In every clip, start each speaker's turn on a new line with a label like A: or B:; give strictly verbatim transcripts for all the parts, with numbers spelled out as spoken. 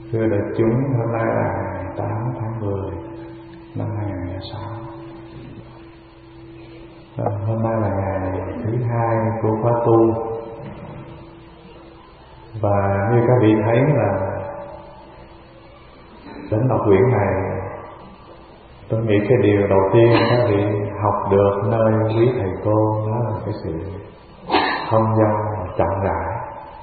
A: Thưa đại chúng, hôm nay là ngày tám tháng mười năm hai nghìn không trăm lẻ sáu. Hôm nay là ngày thứ hai của khóa tu. Và như các vị thấy là đến đọc quyển này, tôi nghĩ cái điều đầu tiên các vị học được nơi quý thầy cô đó là cái sự thông dong và chậm rãi.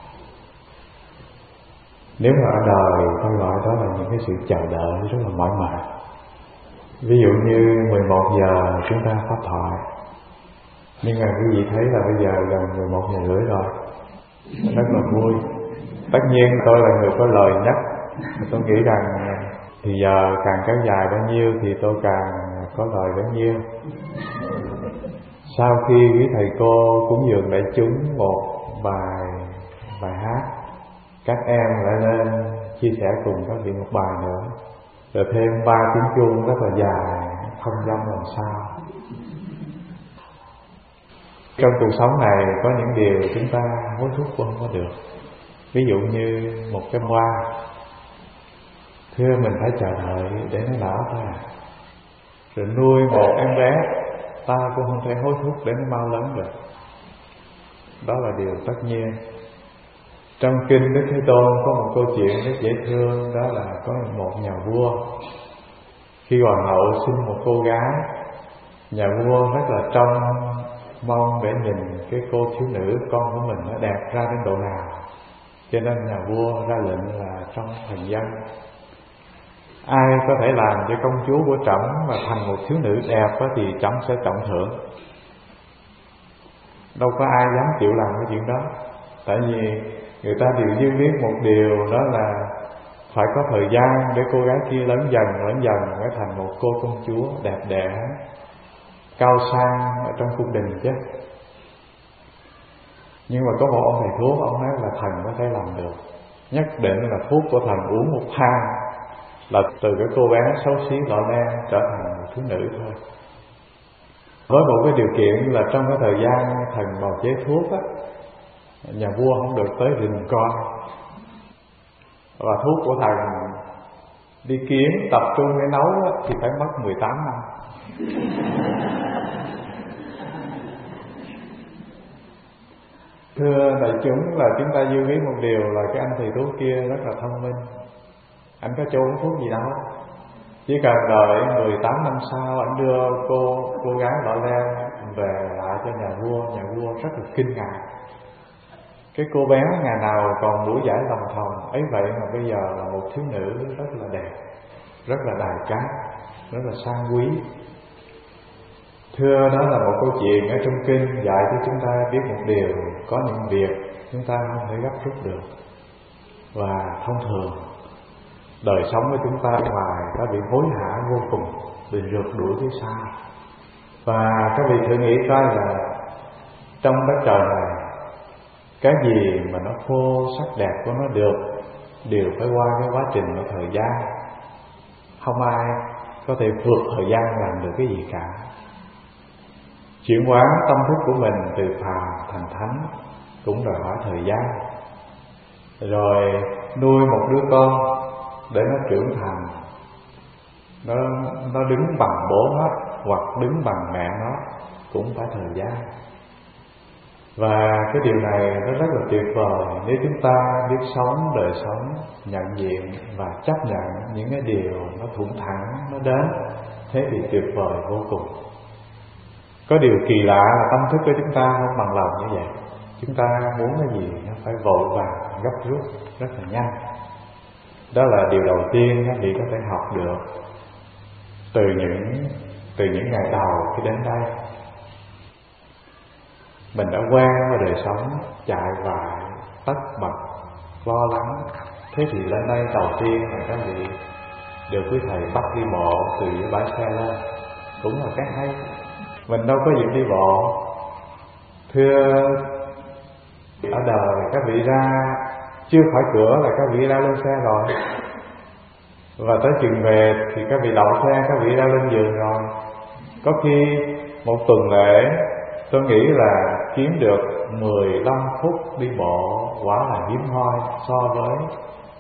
A: Nếu mà ở đời tôi gọi đó là những cái sự chờ đợi rất là mỏi mệt. Ví dụ như mười một giờ chúng ta pháp thoại, nhưng mà quý vị thấy là bây giờ gần mười một giờ rưỡi rồi, rất là vui. Tất nhiên tôi là người có lời nhất, tôi nghĩ rằng thì giờ càng kéo dài bao nhiêu thì tôi càng có lời bấy nhiêu. Sau khi quý thầy cô cúng dường đại chúng một bài bài hát, các em lại lên chia sẻ cùng các vị một bài nữa, rồi thêm ba tiếng chuông rất là dài, thông dong làm sao. Trong cuộc sống này có những điều chúng ta hối thúc không có được. Ví dụ như một cái hoa, thưa mình phải chờ đợi để nó nở thôi à. Rồi nuôi một em bé, ta cũng không thể hối thúc để nó mau lớn được. Đó là điều tất nhiên. Trong kinh Đức Thế Tôn có một câu chuyện rất dễ thương, đó là có một nhà vua. Khi hoàng hậu sinh một cô gái, nhà vua rất là trông mong để nhìn cái cô thiếu nữ con của mình nó đẹp ra đến độ nào. Cho nên nhà vua ra lệnh là trong thần dân, ai có thể làm cho công chúa của trẫm mà thành một thiếu nữ đẹp thì trẫm sẽ trọng thưởng. Đâu có ai dám chịu làm cái chuyện đó. Tại vì người ta đều như biết một điều, đó là phải có thời gian để cô gái kia lớn dần lớn dần mới thành một cô công chúa đẹp đẽ cao sang ở trong cung đình chứ. Nhưng mà có một ông thầy thuốc, ông nói là thần có thể làm được. Nhất định là thuốc của thần uống một thang là từ cái cô bé xấu xí lọ lem trở thành một thiếu nữ thôi. Với một cái điều kiện là trong cái thời gian thần bào chế thuốc á, nhà vua không được tới rình coi. Và thuốc của thần đi kiếm tập trung để nấu á, thì phải mất mười tám năm. Thưa đại chúng, là chúng ta dư biết một điều là cái anh thầy thuốc kia rất là thông minh. Anh có cho uống thuốc gì đâu, chỉ cần đợi mười tám năm sau anh đưa cô cô gái lọ lem về lại cho nhà vua. Nhà vua rất là kinh ngạc. Cái cô bé ngày nào còn mũi giải lòng thòng ấy, vậy mà bây giờ là một thiếu nữ rất là đẹp, rất là đài cát, rất là sang quý. Thưa, đó là một câu chuyện ở trong kinh dạy cho chúng ta biết một điều: có những việc chúng ta không thể gấp rút được. Và thông thường đời sống của chúng ta ngoài đã bị hối hả vô cùng, bị rượt đuổi phía sau. Và các vị thử nghĩ coi là trong đất trời này, cái gì mà nó khô sắc đẹp của nó được đều phải qua cái quá trình của thời gian. Không ai có thể vượt thời gian làm được cái gì cả. Chuyển hóa tâm thức của mình từ phàm thành thánh cũng đòi hỏi thời gian. Rồi nuôi một đứa con để nó trưởng thành, nó, nó đứng bằng bố nó hoặc đứng bằng mẹ nó cũng phải thời gian. Và cái điều này nó rất là tuyệt vời nếu chúng ta biết sống đời sống nhận diện và chấp nhận những cái điều nó thuận thẳng nó đến, thế thì tuyệt vời vô cùng. Có điều kỳ lạ là tâm thức của chúng ta không bằng lòng như vậy. Chúng ta muốn cái gì nó phải vội vàng, gấp rút, rất là nhanh. Đó là điều đầu tiên các vị có thể học được từ những từ những ngày đầu khi đến đây. Mình đã quen với đời sống chạy vại, tất bật, lo lắng. Thế thì lên đây đầu tiên là các vị được quý thầy bắt đi bộ từ dưới bãi xe lên, cũng là cái hay. Mình đâu có dịp đi bộ. Thưa, ở đời các vị ra chưa khỏi cửa là các vị đã lên xe rồi. Và tới chừng về thì các vị đậu xe, các vị đã lên giường rồi. Có khi một tuần lễ tôi nghĩ là kiếm được mười lăm phút đi bộ quả là hiếm hoi so với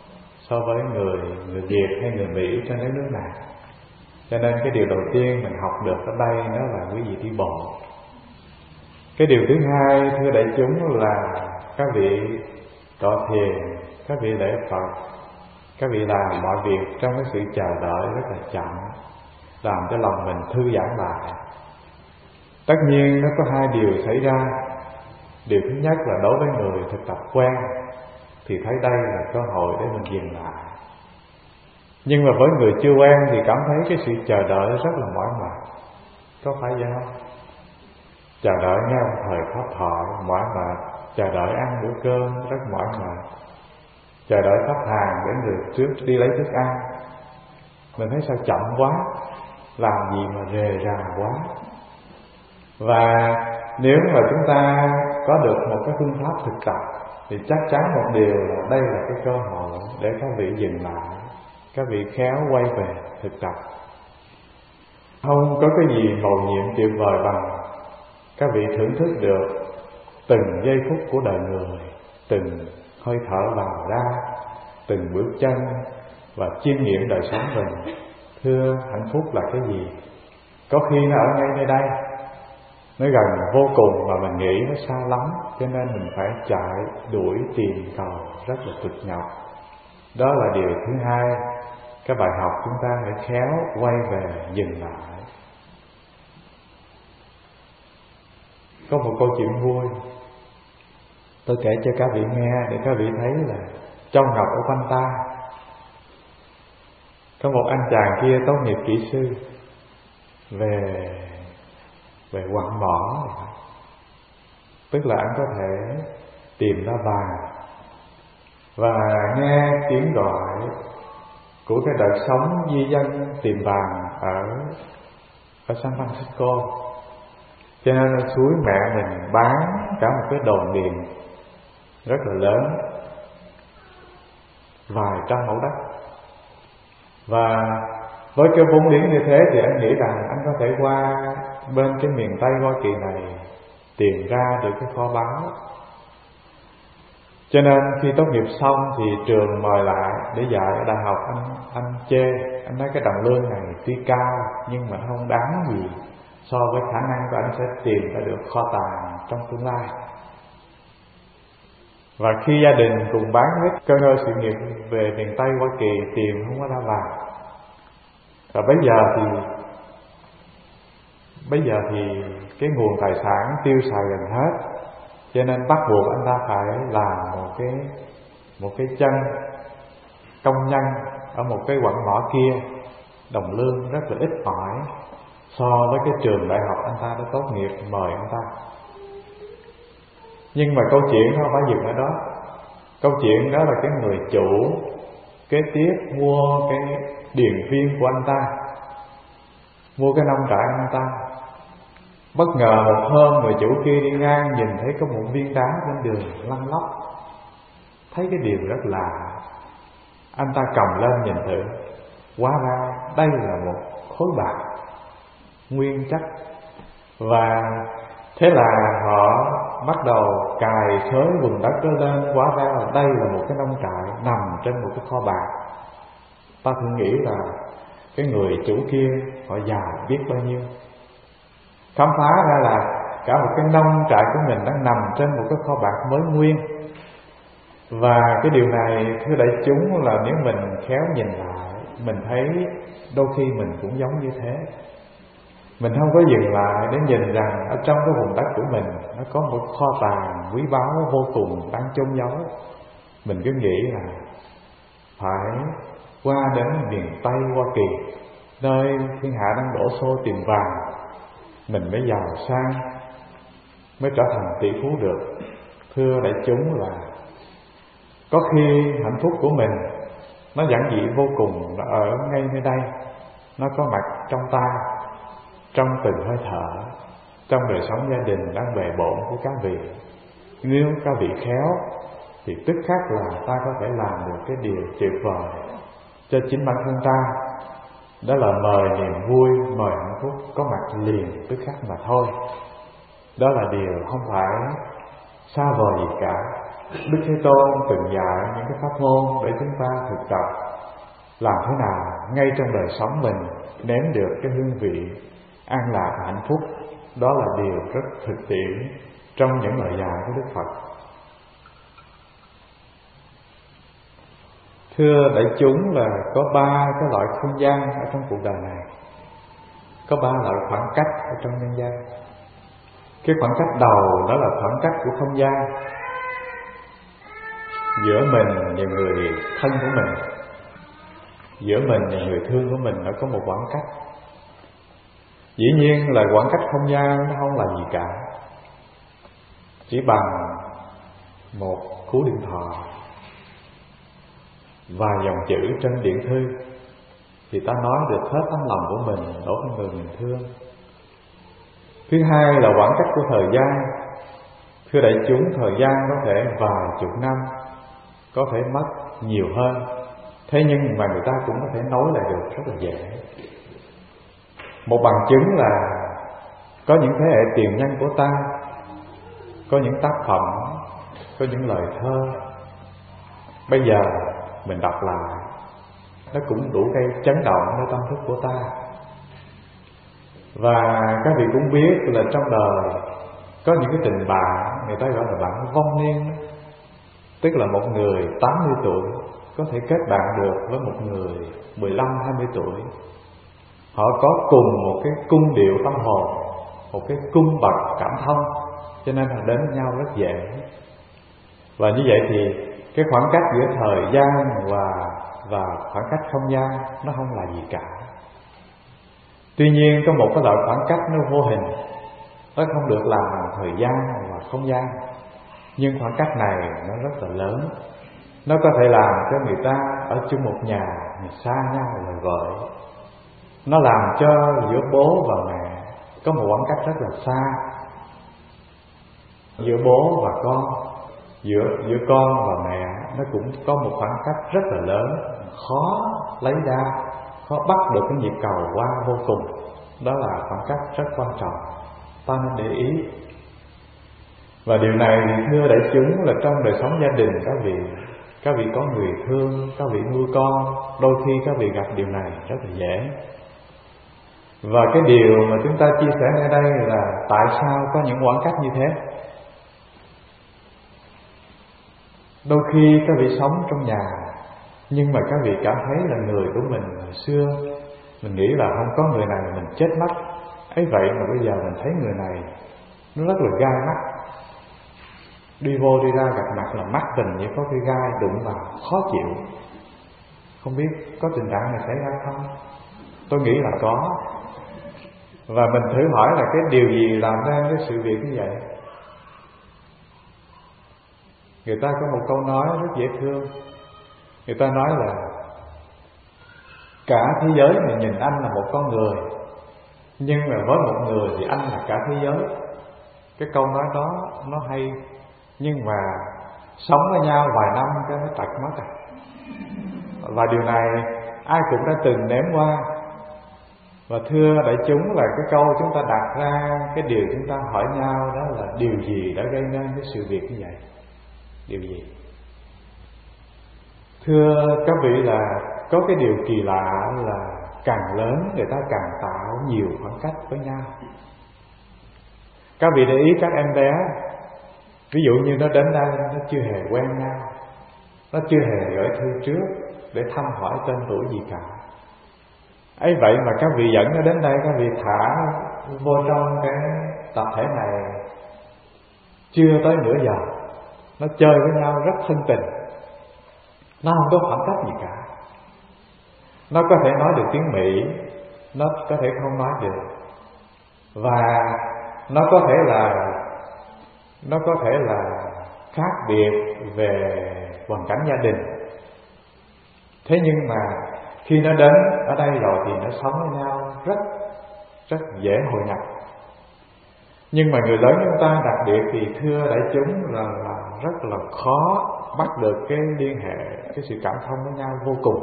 A: so với người người Việt hay người Mỹ trên đất nước này. Cho nên cái điều đầu tiên mình học được ở đây đó là quý vị đi bộ. Cái điều thứ hai thưa đại chúng là các vị tọa thiền, các vị lễ Phật, các vị làm mọi việc trong cái sự chờ đợi rất là chậm, làm cho lòng mình thư giãn lại. Tất nhiên nó có hai điều xảy ra. Điều thứ nhất là đối với người thực tập quen thì thấy đây là cơ hội để mình dừng lại. Nhưng mà với người chưa quen thì cảm thấy cái sự chờ đợi rất là mỏi mệt. Có phải vậy không? Chờ đợi nghe một thời pháp thoại mỏi mệt, chờ đợi ăn bữa cơm rất mỏi mệt, chờ đợi khách hàng để người trước đi lấy thức ăn. Mình thấy sao chậm quá, làm gì mà rề rà quá. Và nếu mà chúng ta có được một cái phương pháp thực tập thì chắc chắn một điều là đây là cái cơ hội để các vị dừng lại, các vị khéo quay về thực tập. Không có cái gì mầu nhiệm tuyệt vời bằng các vị thưởng thức được từng giây phút của đời người, từng hơi thở vào ra, từng bước chân, và chiêm nghiệm đời sống mình. Thưa, hạnh phúc là cái gì? Có khi nó ở ngay nơi đây, nó gần vô cùng mà mình nghĩ nó xa lắm, cho nên mình phải chạy đuổi tìm cầu rất là cực nhọc. Đó là điều thứ hai, cái bài học chúng ta phải khéo quay về dừng lại. Có một câu chuyện vui tôi kể cho các vị nghe để các vị thấy là châu ngọc ở quanh ta. Có một anh chàng kia tốt nghiệp kỹ sư về về quặng mỏ, tức là anh có thể tìm ra vàng, và nghe tiếng gọi của cái đợt sống di dân tìm vàng ở ở San Francisco, cho nên nó suối mẹ mình bán cả một cái đồn điền rất là lớn, vài trăm mẫu đất. Và với cái vốn liếng như thế thì anh nghĩ rằng anh có thể qua bên cái miền Tây Hoa Kỳ này tìm ra được cái kho báu. Cho nên khi tốt nghiệp xong thì trường mời lại để dạy ở đại học. Anh anh chê, anh nói cái đồng lương này tuy cao nhưng mà không đáng gì so với khả năng của anh sẽ tìm ra được kho tàng trong tương lai. Và khi gia đình cùng bán hết cơ ngơi sự nghiệp về miền Tây Hoa Kỳ tìm không có ra vàng. Và bây giờ thì bây giờ thì cái nguồn tài sản tiêu xài gần hết, cho nên bắt buộc anh ta phải làm một cái một cái chân công nhân ở một cái quặng mỏ kia, đồng lương rất là ít ỏi so với cái trường đại học anh ta đã tốt nghiệp mời anh ta. Nhưng mà câu chuyện nó không phải dừng ở đó. Câu chuyện đó là cái người chủ kế tiếp mua cái điền viên của anh ta, mua cái nông trại anh ta. Bất ngờ một hôm người chủ kia đi ngang nhìn thấy có một viên đá trên đường lăn lóc, thấy cái điều rất lạ. Anh ta cầm lên nhìn thử, hóa ra đây là một khối bạc nguyên chất. Và thế là họ bắt đầu cài xới vùng đất đó lên, hóa ra là đây là một cái nông trại nằm trên một cái kho bạc. Ta thử nghĩ là cái người chủ kia họ giàu biết bao nhiêu, khám phá ra là cả một cái nông trại của mình đang nằm trên một cái kho bạc mới nguyên. Và cái điều này thưa đại chúng là nếu mình khéo nhìn lại, mình thấy đôi khi mình cũng giống như thế. Mình không có dừng lại để nhìn rằng ở trong cái vùng đất của mình nó có một kho tàng quý báu vô cùng đang chôn giấu. Mình cứ nghĩ là phải qua đến miền Tây Hoa Kỳ, nơi thiên hạ đang đổ xô tìm vàng, mình mới giàu sang, mới trở thành tỷ phú được. Thưa đại chúng là có khi hạnh phúc của mình nó giản dị vô cùng, nó ở ngay nơi đây, nó có mặt trong ta, trong từng hơi thở, trong đời sống gia đình đang bề bộn của các vị. Nếu các vị khéo thì tức khắc là ta có thể làm được cái điều tuyệt vời cho chính bản thân ta, đó là mời niềm vui, mời hạnh phúc có mặt liền tức khắc mà thôi. Đó là điều không phải xa vời gì cả. Đức Thế Tôn từng dạy những cái pháp môn để chúng ta thực tập làm thế nào ngay trong đời sống mình nếm được cái hương vị an lạc và hạnh phúc. Đó là điều rất thực tiễn trong những lời dạy của Đức Phật. Thưa đại chúng, là có ba cái loại không gian ở trong cuộc đời này, có ba loại khoảng cách ở trong nhân gian. Cái khoảng cách đầu đó là khoảng cách của không gian, giữa mình và người thân của mình, giữa mình và người thương của mình nó có một khoảng cách. Dĩ nhiên là khoảng cách không gian nó không là gì cả, chỉ bằng một cú điện thoại, vài dòng chữ trên điện thư thì ta nói được hết tấm lòng của mình đối với người mình thương. Thứ hai là khoảng cách của thời gian. Thưa đại chúng, thời gian có thể vài chục năm, có thể mất nhiều hơn, thế nhưng mà người ta cũng có thể nối lại được rất là dễ. Một bằng chứng là có những thế hệ tiền nhân của ta, có những tác phẩm, có những lời thơ, bây giờ mình đọc lại nó cũng đủ gây chấn động nơi tâm thức của ta. Và các vị cũng biết là trong đời có những cái tình bạn người ta gọi là bạn vong niên, tức là một người tám mươi tuổi có thể kết bạn được với một người mười lăm hai mươi tuổi. Họ có cùng một cái cung điệu tâm hồn, một cái cung bậc cảm thông, cho nên họ đến với nhau rất dễ. Và như vậy thì cái khoảng cách giữa thời gian và và khoảng cách không gian nó không là gì cả. Tuy nhiên có một cái loại khoảng cách nó vô hình, nó không được làm bằng thời gian và không gian, nhưng khoảng cách này nó rất là lớn. Nó có thể làm cho người ta ở chung một nhà mà xa nhau là vợ. Nó làm cho giữa bố và mẹ có một khoảng cách rất là xa, giữa bố và con, giữa giữa con và mẹ nó cũng có một khoảng cách rất là lớn, khó lấy ra, khó bắt được cái nhịp cầu qua vô cùng. Đó là khoảng cách rất quan trọng, ta nên để ý. Và điều này thì thưa đại chúng là trong đời sống gia đình các vị, các vị có người thương, các vị nuôi con, đôi khi các vị gặp điều này rất là dễ. Và cái điều mà chúng ta chia sẻ ở đây là tại sao có những khoảng cách như thế. Đôi khi các vị sống trong nhà, nhưng mà các vị cảm thấy là người của mình hồi xưa mình nghĩ là không có người này mình chết mất. Ấy vậy mà bây giờ mình thấy người này nó rất là gai mắt, đi vô đi ra gặp mặt là mắt tình như có cái gai đụng vào, khó chịu. Không biết có tình trạng này xảy ra không? Tôi nghĩ là có. Và mình thử hỏi là cái điều gì làm ra cái sự việc như vậy. Người ta có một câu nói rất dễ thương. Người ta nói là cả thế giới này nhìn anh là một con người, nhưng mà với một người thì anh là cả thế giới. Cái câu nói đó nó hay, nhưng mà sống với nhau vài năm cho nó tật mất à. Và điều này ai cũng đã từng nếm qua. Và thưa đại chúng, là cái câu chúng ta đặt ra, cái điều chúng ta hỏi nhau đó là điều gì đã gây nên cái sự việc như vậy? Điều gì? Thưa các vị, là có cái điều kỳ lạ là càng lớn người ta càng tạo nhiều khoảng cách với nhau. Các vị để ý các em bé, ví dụ như nó đến đây nó chưa hề quen nhau, nó chưa hề gửi thư trước để thăm hỏi tên tuổi gì cả. Ấy vậy mà các vị dẫn nó đến đây, các vị thả vô trong cái tập thể này chưa tới nửa giờ, nó chơi với nhau rất thân tình, nó không có khoảng cách gì cả. Nó có thể nói được tiếng Mỹ, nó có thể không nói được, và nó có thể là nó có thể là khác biệt về hoàn cảnh gia đình. Thế nhưng mà khi nó đến ở đây rồi thì nó sống với nhau rất rất dễ hội nhập. Nhưng mà người lớn chúng ta đặc biệt thì thưa đại chúng là, là rất là khó bắt được cái liên hệ, cái sự cảm thông với nhau vô cùng.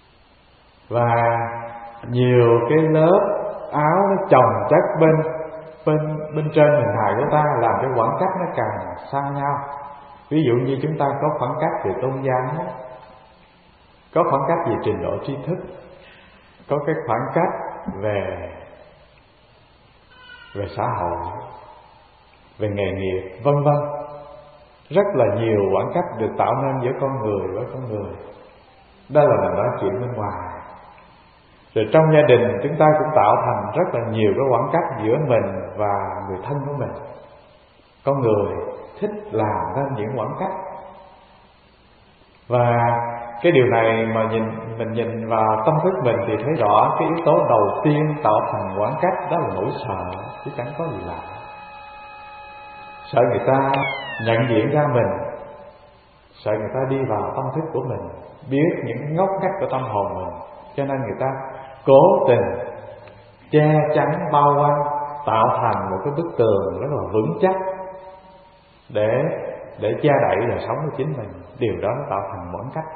A: Và nhiều cái lớp áo nó chồng chất bên bên bên trên hình hài của ta làm cái khoảng cách nó càng xa nhau. Ví dụ như chúng ta có khoảng cách về tôn giáo, có khoảng cách về trình độ tri thức, có cái khoảng cách về về xã hội, về nghề nghiệp, vân vân. Rất là nhiều khoảng cách được tạo nên giữa con người với con người. Đó là mình nói chuyện bên ngoài. Rồi trong gia đình chúng ta cũng tạo thành rất là nhiều cái khoảng cách giữa mình và người thân của mình. Con người thích làm nên những khoảng cách. Và cái điều này mà nhìn mình nhìn vào tâm thức mình thì thấy rõ cái yếu tố đầu tiên tạo thành khoảng cách đó là nỗi sợ, chứ chẳng có gì lạ. Sợ người ta nhận diện ra mình, sợ người ta đi vào tâm thức của mình, biết những ngóc ngách của tâm hồn mình, cho nên người ta cố tình che chắn bao quanh, tạo thành một cái bức tường rất là vững chắc để để che đậy đời sống của chính mình. Điều đó nó tạo thành khoảng cách.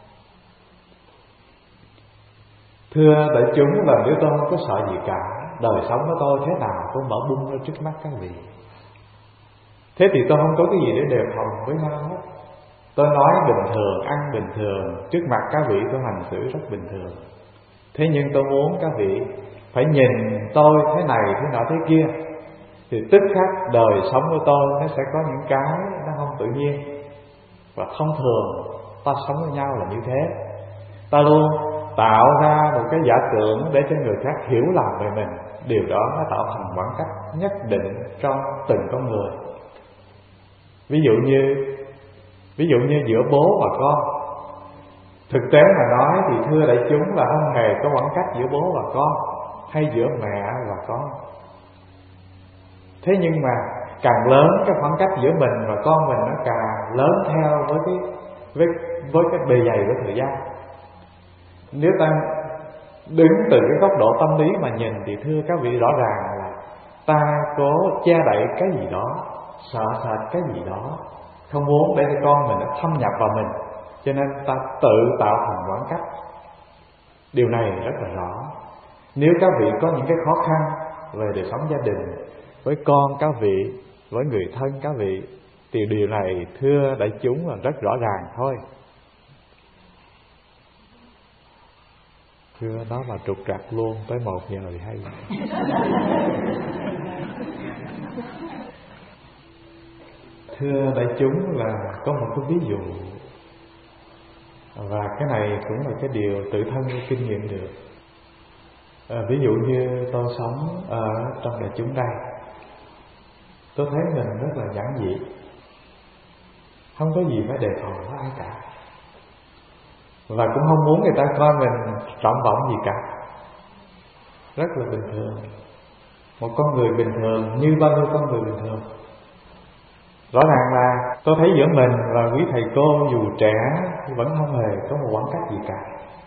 A: Thưa đại chúng, là nếu tôi không có sợ gì cả, đời sống của tôi thế nào tôi mở bung ra trước mắt các vị. Thế thì tôi không có cái gì để đề phòng với nhau hết. Tôi nói bình thường, ăn bình thường, trước mặt các vị tôi hành xử rất bình thường. Thế nhưng tôi muốn các vị phải nhìn tôi thế này, thế nọ, thế kia, thì tức khắc đời sống của tôi nó sẽ có những cái nó không tự nhiên. Và thông thường ta sống với nhau là như thế. Ta luôn tạo ra một cái giả tưởng để cho người khác hiểu lầm về mình. Điều đó nó tạo thành khoảng cách nhất định trong từng con người. Ví dụ như Ví dụ như giữa bố và con. Thực tế mà nói thì thưa đại chúng là không hề có khoảng cách giữa bố và con, hay giữa mẹ và con. Thế nhưng mà càng lớn cái khoảng cách giữa mình và con mình nó càng lớn theo với cái với với cái bề dày của thời gian. Nếu ta đứng từ cái góc độ tâm lý mà nhìn thì thưa các vị rõ ràng là ta có che đậy cái gì đó, sợ sệt cái gì đó, không muốn để cho con mình nó thâm nhập vào mình, cho nên ta tự tạo thành khoảng cách. Điều này rất là rõ. Nếu các vị có những cái khó khăn về đời sống gia đình, với con các vị, với người thân các vị, thì điều này thưa đại chúng là rất rõ ràng thôi. Thưa đó là trục trặc luôn, tới một giờ thì hay. Thưa đại chúng là có một cái ví dụ, và cái này cũng là cái điều tự thân tôi kinh nghiệm được. À, ví dụ như tôi sống ở trong đại chúng đây, tôi thấy mình rất là giản dị, không có gì phải đề phòng với ai cả, và cũng không muốn người ta coi mình trọng vọng gì cả. Rất là bình thường, một con người bình thường như bao nhiêu con người bình thường. Rõ ràng là tôi thấy giữa mình và quý thầy cô dù trẻ vẫn không hề có một khoảng cách gì cả.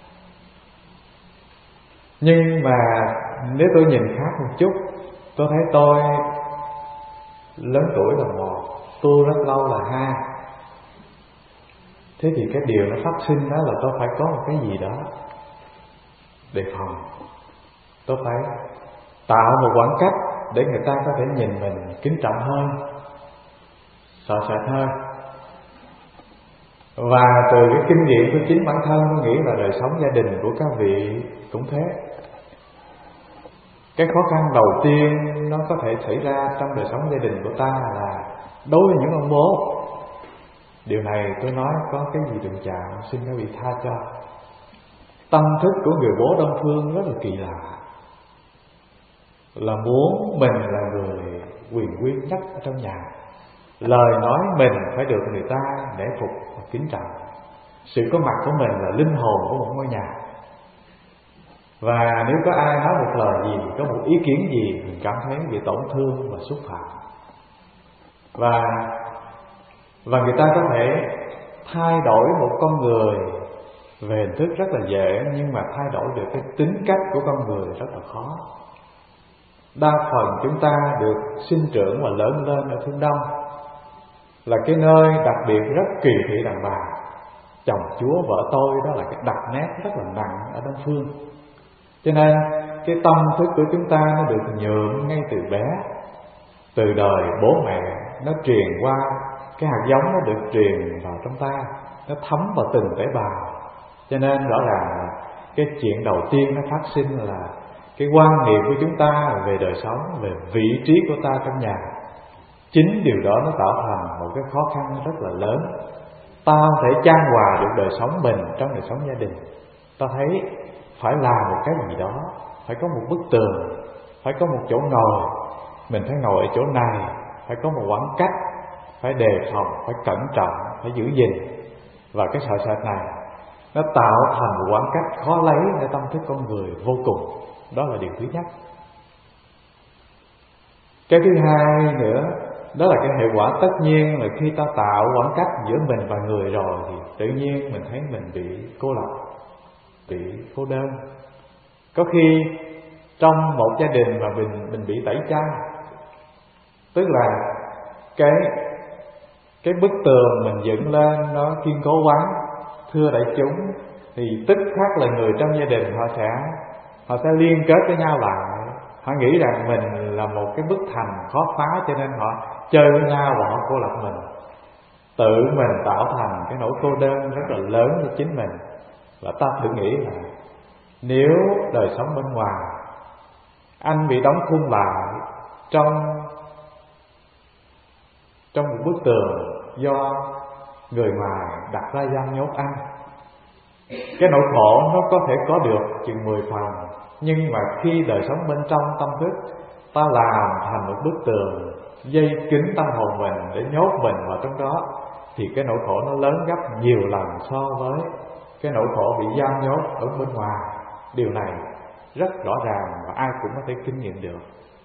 A: Nhưng mà nếu tôi nhìn khác một chút, tôi thấy tôi lớn tuổi là một, tu rất lâu là hai. Thế thì cái điều nó phát sinh đó là tôi phải có một cái gì đó đề phòng. Tôi phải tạo một khoảng cách để người ta có thể nhìn mình kính trọng hơn, sợ sệt hơn. Và từ cái kinh nghiệm của chính bản thân, tôi nghĩ là đời sống gia đình của các vị cũng thế. Cái khó khăn đầu tiên nó có thể xảy ra trong đời sống gia đình của ta là đối với những ông bố. Điều này tôi nói có cái gì đừng chạm, xin các vị tha cho. Tâm thức của người bố Đông Phương rất là kỳ lạ, là muốn mình là người quyền quy nhất ở trong nhà, lời nói mình phải được người ta nể phục và kính trọng. Sự có mặt của mình là linh hồn của một ngôi nhà. Và nếu có ai nói một lời gì, có một ý kiến gì, mình cảm thấy bị tổn thương và xúc phạm. Và Và người ta có thể thay đổi một con người về hình thức rất là dễ, nhưng mà thay đổi được cái tính cách của con người rất là khó. Đa phần chúng ta được sinh trưởng và lớn lên ở phương Đông, là cái nơi đặc biệt rất kỳ thị đàn bà. Chồng chúa vợ tôi, đó là cái đặc nét rất là nặng ở Đông Phương. Cho nên cái tâm thức của chúng ta nó được nhuộm ngay từ bé. từ đời bố mẹ nó truyền qua, cái hạt giống nó được truyền vào trong ta, nó thấm vào từng tế bào. Cho nên rõ ràng là cái chuyện đầu tiên nó phát sinh là cái quan niệm của chúng ta về đời sống, về vị trí của ta trong nhà. Chính điều đó nó tạo thành một cái khó khăn rất là lớn. Ta không thể chan hòa được đời sống mình trong đời sống gia đình. Ta thấy phải làm một cái gì đó, phải có một bức tường, phải có một chỗ ngồi, mình phải ngồi ở chỗ này, phải có một khoảng cách, phải đề phòng, phải cẩn trọng, phải giữ gìn. Và cái sợ sệt này nó tạo thành một khoảng cách khó lấy để tâm thức con người vô cùng. Đó là điều thứ nhất. Cái thứ hai nữa, đó là cái hệ quả tất nhiên là khi ta tạo khoảng cách giữa mình và người rồi thì tự nhiên mình thấy mình bị cô lập, bị cô đơn. Có khi trong một gia đình mà mình mình bị tẩy chay, tức là cái cái bức tường mình dựng lên nó kiên cố quá, thưa đại chúng, thì tức khắc là người trong gia đình họ sẽ họ sẽ liên kết với nhau lại. Họ nghĩ rằng mình là một cái bức thành khó phá, cho nên họ chơi với nhau và họ cô lập mình. Tự mình tạo thành cái nỗi cô đơn rất là lớn cho chính mình. Và ta thử nghĩ là nếu đời sống bên ngoài anh bị đóng khung lại trong trong một bức tường do người ngoài đặt ra giam nhốt anh, cái nỗi khổ nó có thể có được chừng mười phần. Nhưng mà khi đời sống bên trong tâm thức ta làm thành một bức tường dây kín tâm hồn mình để nhốt mình vào trong đó, thì cái nỗi khổ nó lớn gấp nhiều lần so với cái nỗi khổ bị giam nhốt ở bên ngoài. Điều này rất rõ ràng và ai cũng có thể kinh nghiệm được.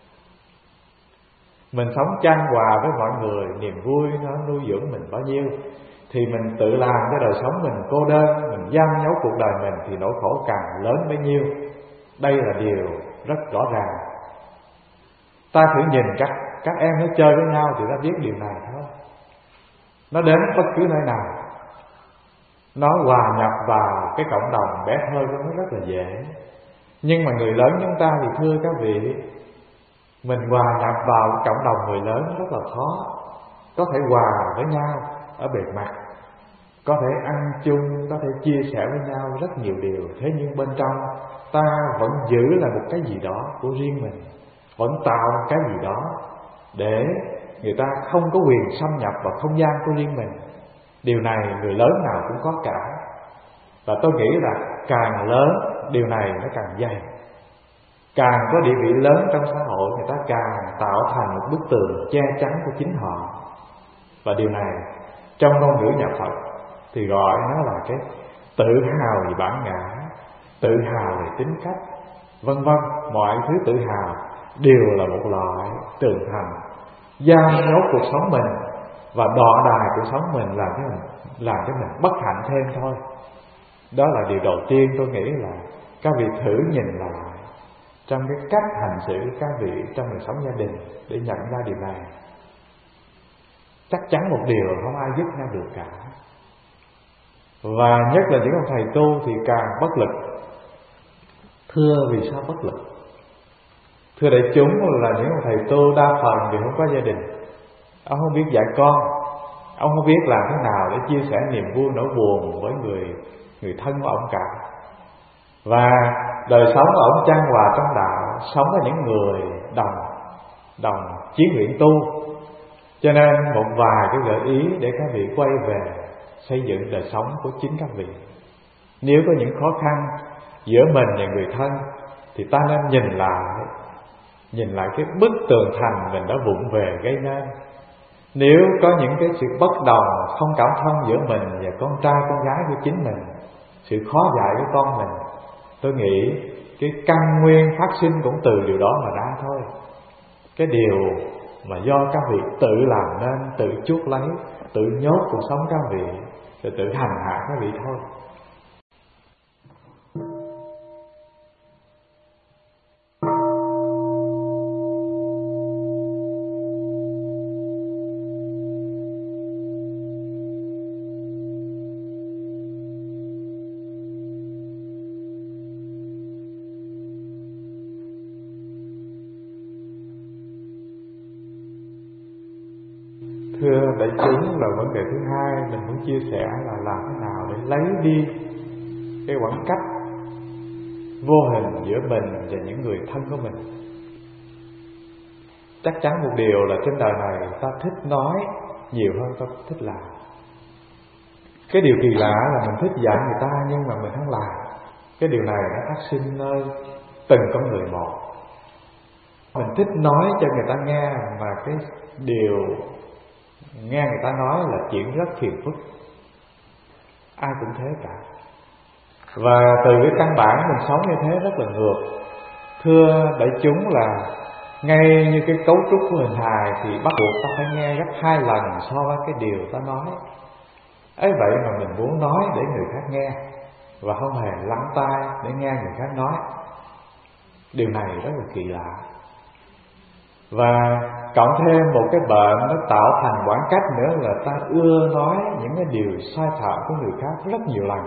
A: Mình sống chan hòa với mọi người, niềm vui nó nuôi dưỡng mình bao nhiêu, thì mình tự làm cho đời sống mình cô đơn, mình giam nhốt cuộc đời mình, thì nỗi khổ càng lớn bấy nhiêu. Đây là điều rất rõ ràng. Ta thử nhìn các các em nó chơi với nhau thì ta biết điều này thôi. Nó đến bất cứ nơi nào, nó hòa nhập vào cái cộng đồng bé thơ của nó rất là dễ. Nhưng mà người lớn chúng ta thì thưa các vị, mình hòa nhập vào cộng đồng người lớn rất là khó. Có thể hòa với nhau ở bề mặt, có thể ăn chung, có thể chia sẻ với nhau rất nhiều điều. Thế nhưng bên trong ta vẫn giữ lại một cái gì đó của riêng mình, vẫn tạo một cái gì đó để người ta không có quyền xâm nhập vào không gian của riêng mình. Điều này người lớn nào cũng có cả. Và tôi nghĩ là càng lớn điều này nó càng dày. Càng có địa vị lớn trong xã hội, người ta càng tạo thành một bức tường che chắn của chính họ. Và điều này trong ngôn ngữ nhà Phật thì gọi nó là cái tự hào về bản ngã, tự hào về tính cách, vân vân. Mọi thứ tự hào đều là một loại tường thành giam nhốt cuộc sống mình và đọa đài cuộc sống mình, làm cho mình làm cho mình bất hạnh thêm thôi. Đó là điều đầu tiên tôi nghĩ là các vị thử nhìn lại trong cái cách hành xử các vị trong đời sống gia đình để nhận ra điều này. Chắc chắn một điều không ai giúp nhau được cả. Và nhất là những ông thầy tu thì càng bất lực. Thưa vì sao bất lực? Thưa đại chúng là những ông thầy tu đa phần thì không có gia đình. Ông không biết dạy con, ông không biết làm thế nào để chia sẻ niềm vui nỗi buồn với người người thân của ông cả. Và đời sống của ông chan hòa trong đạo, sống với những người đồng đồng chí nguyện tu. Cho nên một vài cái gợi ý để các vị quay về xây dựng đời sống của chính các vị. Nếu có những khó khăn giữa mình và người thân thì ta nên nhìn lại Nhìn lại cái bức tường thành mình đã vụng về gây nên. Nếu có những cái sự bất đồng, không cảm thông giữa mình và con trai con gái của chính mình, sự khó dạy với con mình, tôi nghĩ cái căn nguyên phát sinh cũng từ điều đó mà ra thôi. Cái điều mà do các vị tự làm nên, tự chuốc lấy, tự nhốt cuộc sống các vị, rồi tự hành hạ các vị thôi. Thưa đại chúng, là vấn đề thứ hai mình muốn chia sẻ là làm thế nào để lấy đi cái khoảng cách vô hình giữa mình và những người thân của mình. Chắc chắn một điều là trên đời này ta thích nói nhiều hơn ta thích làm. Cái điều kỳ lạ là mình thích dạy người ta nhưng mà mình không làm. Cái điều này nó phát sinh nơi từng con người một. Mình thích nói cho người ta nghe mà cái điều nghe người ta nói là chuyện rất phiền phức. Ai cũng thế cả. Và từ cái căn bản mình sống như thế rất là ngược. Thưa đại chúng, là ngay như cái cấu trúc của hình hài thì bắt buộc ta phải nghe gấp hai lần so với cái điều ta nói. Ấy vậy mà mình muốn nói để người khác nghe và không hề lắng tai để nghe người khác nói. Điều này rất là kỳ lạ. Và cộng thêm một cái bệnh nó tạo thành khoảng cách nữa là ta ưa nói những cái điều sai phạm của người khác rất nhiều lần.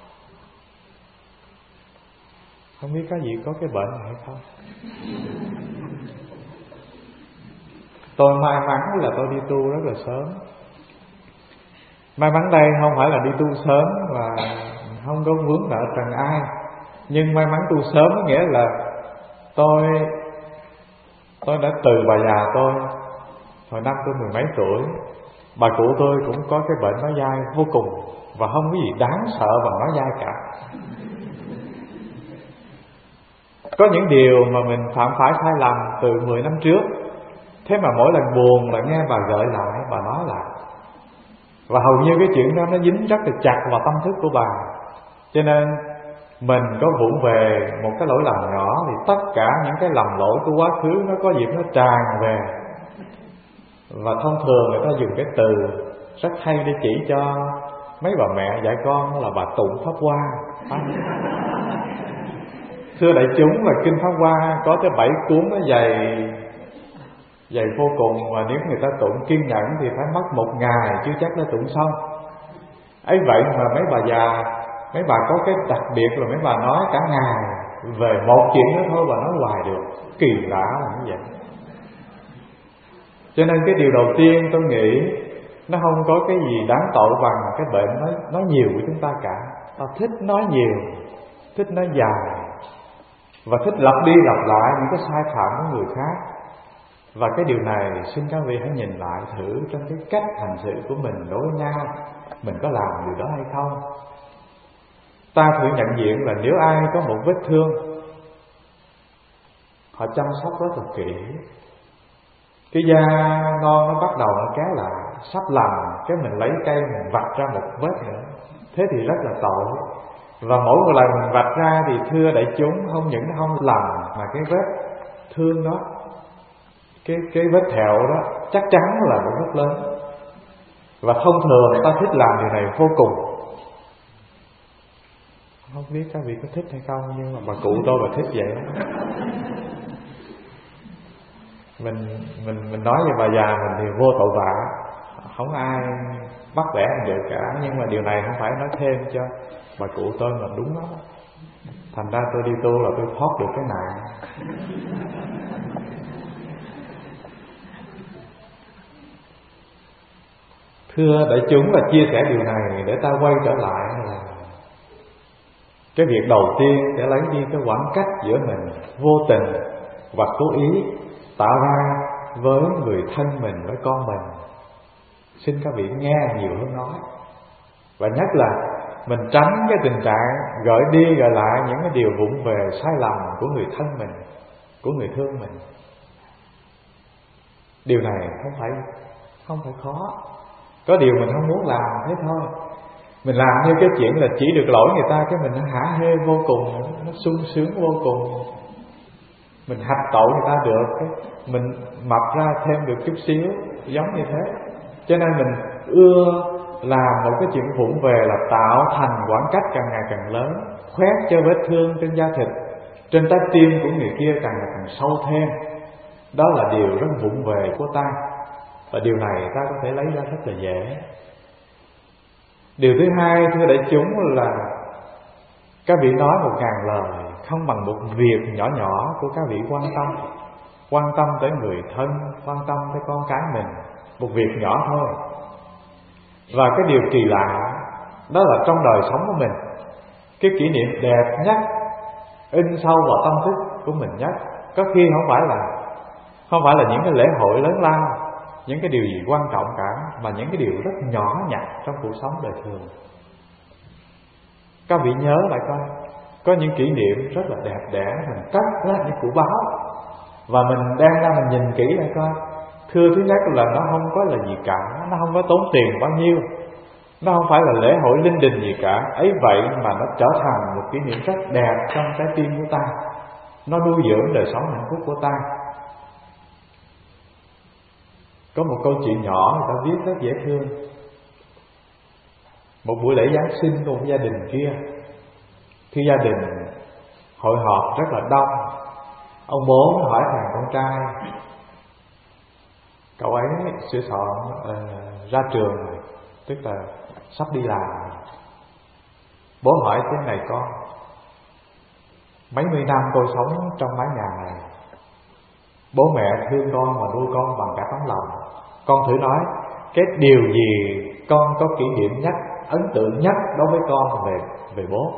A: Không biết các vị có cái bệnh này hay không? Tôi may mắn là tôi đi tu rất là sớm. May mắn đây không phải là đi tu sớm và không có vướng nợ trần ai. Nhưng may mắn tu sớm có nghĩa là tôi Tôi đã từ bà già tôi. Hồi năm tôi mười mấy tuổi, bà cụ tôi cũng có cái bệnh nói dai vô cùng, và không có gì đáng sợ bằng nói dai cả. Có những điều mà mình phạm phải sai lầm từ mười năm trước, thế mà mỗi lần buồn là nghe bà gợi lại, bà nói lại. Và hầu như cái chuyện đó nó dính rất là chặt vào tâm thức của bà. Cho nên mình có vụng về một cái lỗi lầm nhỏ thì tất cả những cái lầm lỗi của quá khứ nó có dịp nó tràn về. Và thông thường người ta dùng cái từ rất hay để chỉ cho mấy bà mẹ dạy con là bà tụng Pháp Hoa. Thưa đại chúng, là kinh Pháp Hoa có tới bảy cuốn, nó dày dày vô cùng, mà nếu người ta tụng kiên nhẫn thì phải mất một ngày chưa chắc đã tụng xong. Ấy vậy mà mấy bà già, mấy bà có cái đặc biệt là mấy bà nói cả ngày về một chuyện đó thôi, bà nói hoài được. Kỳ lạ là như vậy. Cho nên cái điều đầu tiên tôi nghĩ nó không có cái gì đáng tội bằng cái bệnh nói, nói nhiều của chúng ta cả. Ta thích nói nhiều, thích nói dài, và thích lặp đi lặp lại những cái sai phạm của người khác. Và cái điều này xin các vị hãy nhìn lại thử trong cái cách hành xử của mình đối với nhau, mình có làm điều đó hay không. Ta thử nhận diện là nếu ai có một vết thương, họ chăm sóc rất là kỹ. Cái da non nó bắt đầu nó kéo lại, sắp lành, cái mình lấy cây mình vạch ra một vết nữa, thế thì rất là tội. Và mỗi một lần mình vạch ra thì thưa đại chúng, không những nó không lành mà cái vết thương đó, cái cái vết thẹo đó chắc chắn là một vết lớn. Và thông thường ta thích làm điều này vô cùng. Không biết các vị có thích hay không, nhưng mà bà cụ tôi bà thích vậy đó. Mình mình mình nói với bà già mình thì vô tội vạ, không ai bắt bẻ mình được cả. Nhưng mà điều này không phải nói thêm cho bà cụ tôi là đúng đó. Thành ra tôi đi tu là tôi thoát được cái này. Thưa đại chúng, là chia sẻ điều này để ta quay trở lại là cái việc đầu tiên để lấy đi cái khoảng cách giữa mình vô tình và cố ý tạo ra với người thân mình, với con mình. Xin các vị nghe nhiều hơn nói. Và nhất là mình tránh cái tình trạng gợi đi gợi lại những cái điều vụng về sai lầm của người thân mình, của người thương mình. Điều này không phải không phải khó. Có điều mình không muốn làm thế thôi. Mình làm như cái chuyện là chỉ được lỗi người ta, cái mình nó hả hê vô cùng, nó sung sướng vô cùng. Mình hạch tội người ta được, cái mình mập ra thêm được chút xíu, giống như thế. Cho nên mình ưa làm một cái chuyện vụng về là tạo thành khoảng cách càng ngày càng lớn, khoét cho vết thương trên da thịt, trên trái tim của người kia càng ngày càng sâu thêm. Đó là điều rất vụng về của ta. Và điều này ta có thể lấy ra rất là dễ. Điều thứ hai, thưa đại chúng, là các vị nói một ngàn lời không bằng một việc nhỏ nhỏ của các vị quan tâm. Quan tâm tới người thân, quan tâm tới con cái mình, một việc nhỏ thôi. Và cái điều kỳ lạ đó là trong đời sống của mình, cái kỷ niệm đẹp nhất, in sâu vào tâm thức của mình nhất, có khi không phải là Không phải là những cái lễ hội lớn lao, những cái điều gì quan trọng cả, mà những cái điều rất nhỏ nhặt trong cuộc sống đời thường. Các vị nhớ lại coi, có những kỷ niệm rất là đẹp đẽ, mình cất đó, những của báo, và mình đem ra mình nhìn kỹ lại coi. Thưa, thứ nhất là nó không có là gì cả, nó không có tốn tiền bao nhiêu, nó không phải là lễ hội linh đình gì cả. Ấy vậy mà nó trở thành một kỷ niệm rất đẹp trong trái tim của ta, nó nuôi dưỡng đời sống hạnh phúc của ta. Có một câu chuyện nhỏ người ta viết rất dễ thương. Một buổi lễ Giáng sinh của một gia đình kia, khi gia đình hội họp rất là đông, ông bố hỏi thằng con trai, cậu ấy sửa soạn uh, ra trường, tức là sắp đi làm. Bố hỏi thế này con, mấy mươi năm tôi sống trong mái nhà này, bố mẹ thương con và nuôi con bằng cả tấm lòng. Con thử nói cái điều gì con có kỷ niệm nhất, ấn tượng nhất đối với con về về bố.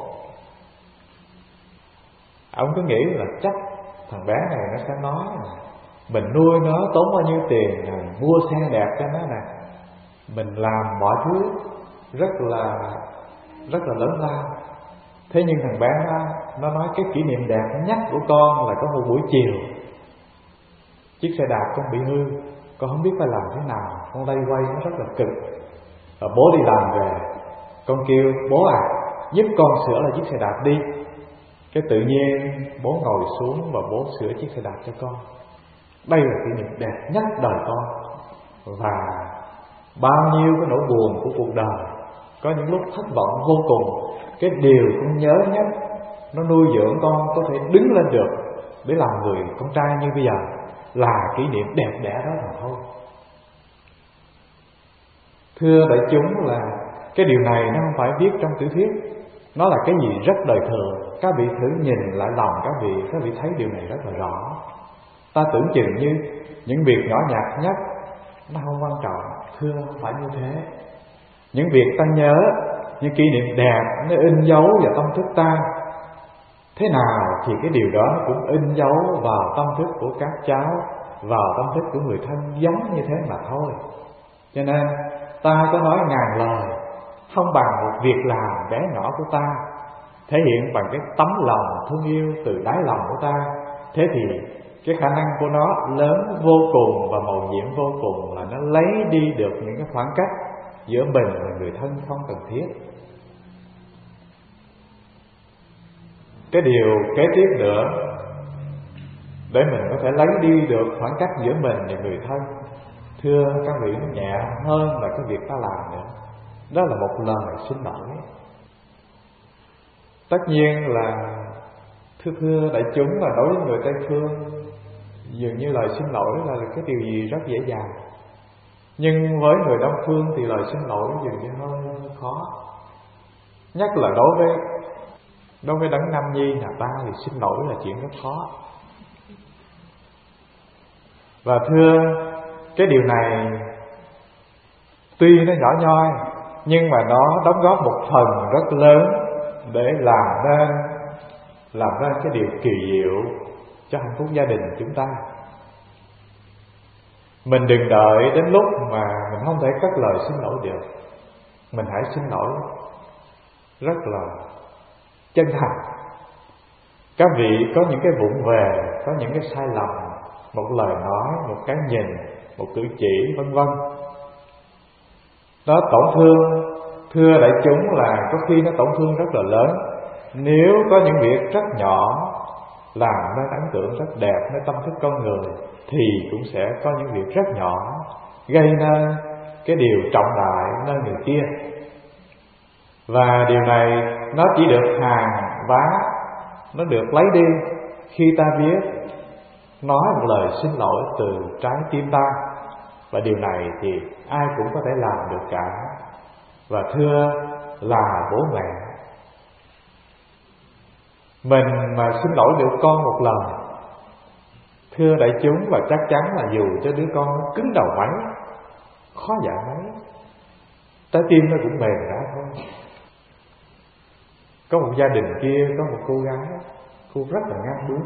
A: Ông cứ nghĩ là chắc thằng bé này nó sẽ nói mình nuôi nó tốn bao nhiêu tiền, mua xe đẹp cho nó nè, mình làm mọi thứ rất là rất là lớn lao. Thế nhưng thằng bé nó, nó nói cái kỷ niệm đẹp nhất của con là có một buổi chiều, chiếc xe đạp con bị hư, con không biết phải làm thế nào, con lay quay nó rất là cực. Và bố đi làm về, con kêu bố à, giúp con sửa lại chiếc xe đạp đi. Cái tự nhiên bố ngồi xuống và bố sửa chiếc xe đạp cho con. Đây là kỷ niệm đẹp nhất đời con. Và bao nhiêu cái nỗi buồn của cuộc đời, có những lúc thất vọng vô cùng, cái điều con nhớ nhất, nó nuôi dưỡng con có thể đứng lên được để làm người con trai như bây giờ, là kỷ niệm đẹp đẽ đó mà thôi. Thưa đại chúng, là cái điều này nó không phải viết trong tiểu thuyết, nó là cái gì rất đời thường. Các vị thử nhìn lại lòng các vị, các vị thấy điều này rất là rõ. Ta tưởng chừng như những việc nhỏ nhặt nhất nó không quan trọng. Thưa, không phải như thế. Những việc ta nhớ, những kỷ niệm đẹp, nó in dấu vào tâm thức ta. Thế nào thì cái điều đó cũng in dấu vào tâm thức của các cháu, vào tâm thức của người thân giống như thế mà thôi. Cho nên ta có nói ngàn lời không bằng một việc làm bé nhỏ của ta, thể hiện bằng cái tấm lòng thương yêu từ đáy lòng của ta. Thế thì cái khả năng của nó lớn vô cùng và mầu nhiệm vô cùng, là nó lấy đi được những cái khoảng cách giữa mình và người thân không cần thiết. Cái điều kế tiếp nữa, để mình có thể lấy đi được khoảng cách giữa mình và người thân, thưa các vị, nó nhẹ hơn là cái việc ta làm nữa. Đó là một lời xin lỗi. Tất nhiên là thưa thưa đại chúng, là đối với người Tây Phương, dường như lời xin lỗi là cái điều gì rất dễ dàng. Nhưng với người Đông Phương thì lời xin lỗi dường như hơi khó. Nhất là đối với Đối với Đấng Nam Nhi nhà ta thì xin lỗi là chuyện rất khó. Và thưa, cái điều này tuy nó nhỏ nhoi, nhưng mà nó đóng góp một phần rất lớn để làm nên làm nên cái điều kỳ diệu cho hạnh phúc gia đình chúng ta. Mình đừng đợi đến lúc mà mình không thể cất lời xin lỗi được. Mình hãy xin lỗi rất là chân thành. Các vị có những cái vụng về, có những cái sai lầm, một lời nói, một cái nhìn, một cử chỉ vân vân, nó tổn thương. Thưa đại chúng, là có khi nó tổn thương rất là lớn. Nếu có những việc rất nhỏ làm nên ấn tượng rất đẹp nơi tâm thức con người, thì cũng sẽ có những việc rất nhỏ gây nên cái điều trọng đại nơi người kia. Và điều này nó chỉ được hàng vá, nó được lấy đi khi ta biết nói một lời xin lỗi từ trái tim ta. Và điều này thì ai cũng có thể làm được cả. Và thưa là bố mẹ, mình mà xin lỗi được con một lần, thưa đại chúng, và chắc chắn là dù cho đứa con nó cứng đầu mấy, khó dạy mấy, trái tim nó cũng mềm ra thôi. Có một gia đình kia có một cô gái, cô rất là ngang bướng.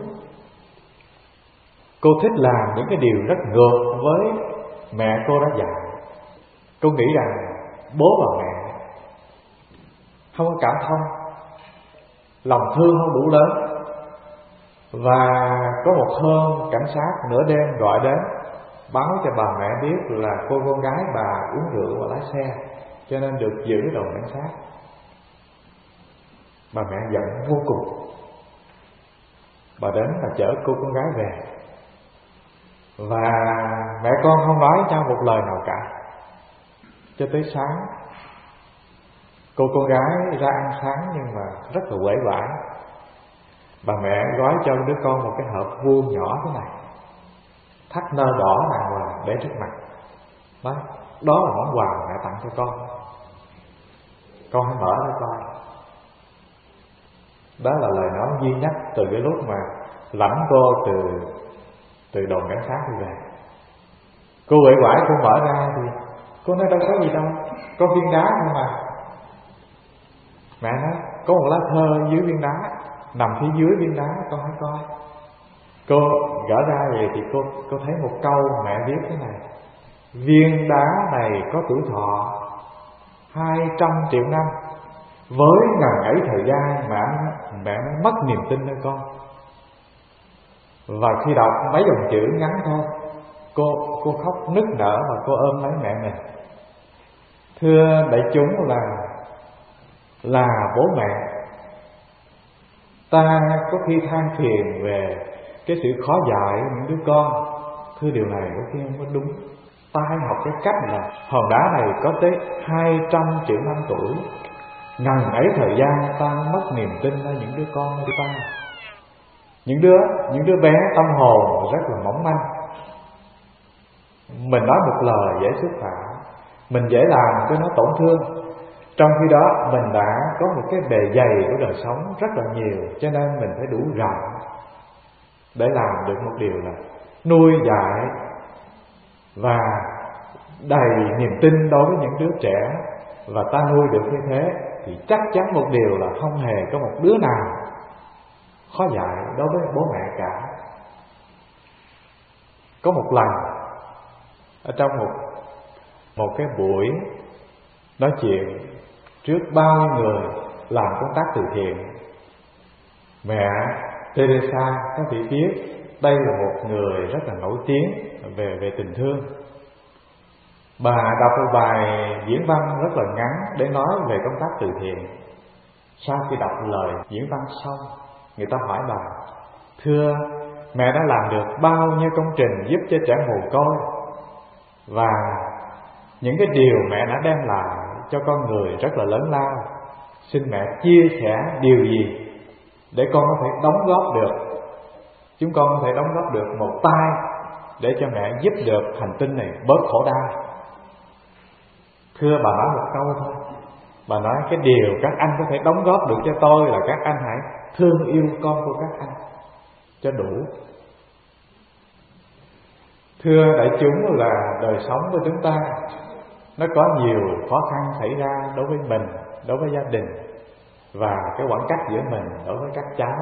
A: Cô thích làm những cái điều rất ngược với mẹ cô đã dạy. Cô nghĩ rằng bố và mẹ không có cảm thông, lòng thương không đủ lớn. Và có một hôm cảnh sát nửa đêm gọi đến báo cho bà mẹ biết là cô con gái bà uống rượu và lái xe, cho nên được giữ đồn cảnh sát. Bà mẹ giận vô cùng. Bà đến và chở cô con gái về. Và mẹ con không nói nhau một lời nào cả. Cho tới sáng, cô con gái ra ăn sáng nhưng mà rất là uể oải. Bà mẹ gói cho đứa con một cái hộp vuông nhỏ thế này, thắt nơ đỏ đàng hoàng để trước mặt. Đó, đó là món quà mẹ tặng cho con. Con hãy mở ra coi. Đó là lời nói duy nhất từ cái lúc mà lãnh cô từ từ đồn cảnh sát đi về. Cô uể oải cô mở ra thì cô nói đâu có gì đâu, có viên đá thôi mà. Mẹ nói có một lá thơ dưới viên đá, nằm phía dưới viên đá, con hãy coi. Cô gỡ ra vậy thì cô cô thấy một câu mẹ viết thế này: viên đá này có tuổi thọ hai trăm triệu năm. Với ngần ấy thời gian mà mẹ mất niềm tin nơi con. Và khi đọc mấy dòng chữ ngắn thôi, cô cô khóc nức nở và cô ôm lấy mẹ mình. Thưa đại chúng, là là bố mẹ, ta có khi than phiền về cái sự khó dạy những đứa con. Thưa điều này có khi không có đúng. Ta hãy học cái cách là hòn đá này có tới hai trăm triệu năm tuổi. Ngần ấy thời gian ta mất niềm tin ở những đứa con của ta. Những đứa những đứa bé tâm hồn rất là mỏng manh. Mình nói một lời dễ xúc phạm, mình dễ làm cho nó tổn thương. Trong khi đó mình đã có một cái bề dày của đời sống rất là nhiều, cho nên mình phải đủ rộng để làm được một điều là nuôi dạy và đầy niềm tin đối với những đứa trẻ. Và ta nuôi được như thế thì chắc chắn một điều là không hề có một đứa nào khó dạy đối với bố mẹ cả. Có một lần ở trong một một cái buổi nói chuyện trước bao nhiêu người làm công tác từ thiện, mẹ Teresa có thể biết đây là một người rất là nổi tiếng về về tình thương. Bà đọc một bài diễn văn rất là ngắn để nói về công tác từ thiện. Sau khi đọc lời diễn văn xong, người ta hỏi bà: thưa, mẹ đã làm được bao nhiêu công trình giúp cho trẻ mồ côi, và những cái điều mẹ đã đem lại cho con người rất là lớn lao. Xin mẹ chia sẻ điều gì để con có thể đóng góp được, chúng con có thể đóng góp được một tay để cho mẹ giúp được hành tinh này bớt khổ đau. Thưa, bà nói một câu thôi. Bà nói cái điều các anh có thể đóng góp được cho tôi là các anh hãy thương yêu con của các anh cho đủ. Thưa đại chúng, là đời sống của chúng ta nó có nhiều khó khăn xảy ra đối với mình, đối với gia đình, và cái khoảng cách giữa mình đối với các cháu.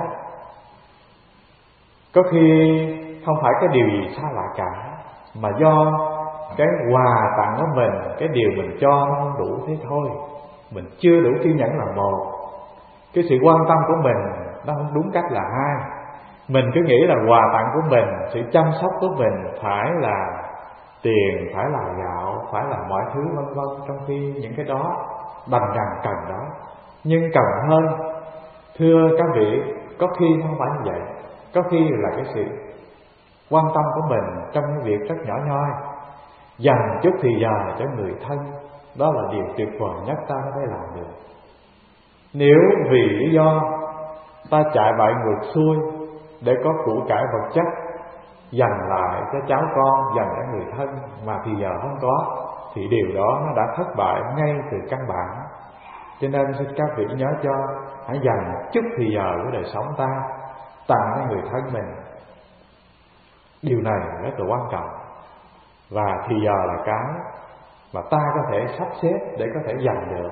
A: Có khi không phải cái điều gì xa lạ cả, mà do cái quà tặng của mình, cái điều mình cho nó không đủ thế thôi. Mình chưa đủ kiên nhẫn là một, cái sự quan tâm của mình nó không đúng cách là hai. Mình cứ nghĩ là quà tặng của mình, sự chăm sóc của mình phải là tiền, phải là gạo, phải là mọi thứ vân vân, trong khi những cái đó đành rằng cần đó. Nhưng cần hơn, thưa các vị, có khi không phải như vậy. Có khi là cái sự quan tâm của mình trong những việc rất nhỏ nhoi, dành chút thì giờ cho người thân, đó là điều tuyệt vời nhất ta có thể làm được. Nếu vì lý do ta chạy bại ngược xuôi để có của cải vật chất dành lại cho cháu con, dành cho người thân, mà thì giờ không có, thì điều đó nó đã thất bại ngay từ căn bản. Cho nên xin các vị nhớ cho, hãy dành chút thì giờ của đời sống ta tặng cho người thân mình. Điều này rất là quan trọng. Và thì giờ là cái mà ta có thể sắp xếp để có thể giành được.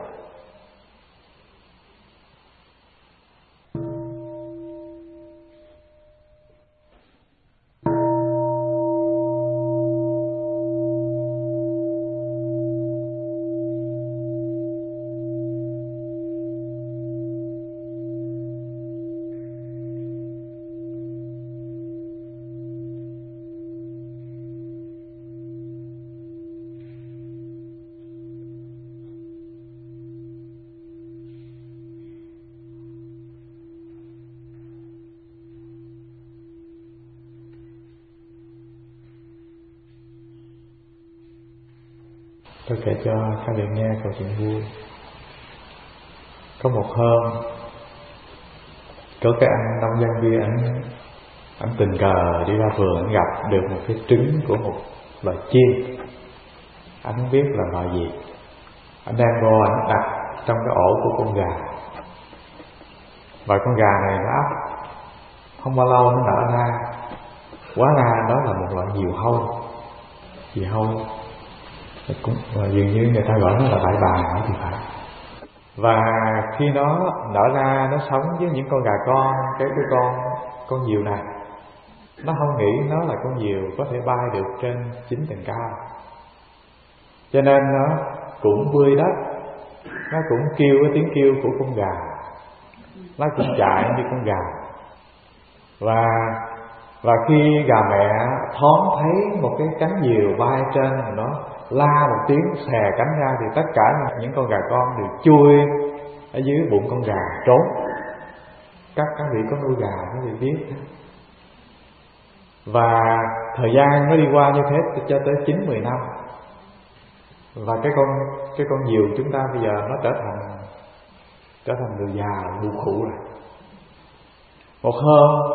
A: Tôi kể cho các vị nghe câu chuyện vui. Có một hôm, có cái anh nông dân kia, anh anh tình cờ đi ra vườn, anh gặp được một cái trứng của một loài chim. Anh không biết là loài gì. Anh đem vô, anh đặt trong cái ổ của con gà. Và con gà này nó ấp, không bao lâu nó nở ra. Hóa ra đó là một loại diều hâu. Diều hâu cũng dường như người ta gọi nó là đại bàng thì phải. Và khi nó nở ra, nó sống với những con gà con, cái cái con con diều này, nó không nghĩ nó là con diều có thể bay được trên chín tầng cao, cho nên nó cũng bươi đất, nó cũng kêu cái tiếng kêu của con gà, nó cũng chạy như con gà. Và và khi gà mẹ thoáng thấy một cái cánh diều bay trên, nó la một tiếng xè cánh ra, thì tất cả những con gà con đều chui ở dưới bụng con gà trốn. Các các vị có nuôi gà các vị biết. Và thời gian nó đi qua như thế cho tới chín mười năm. Và cái con cái con diều chúng ta bây giờ nó trở thành trở thành người già buồn khủ rồi. Một hôm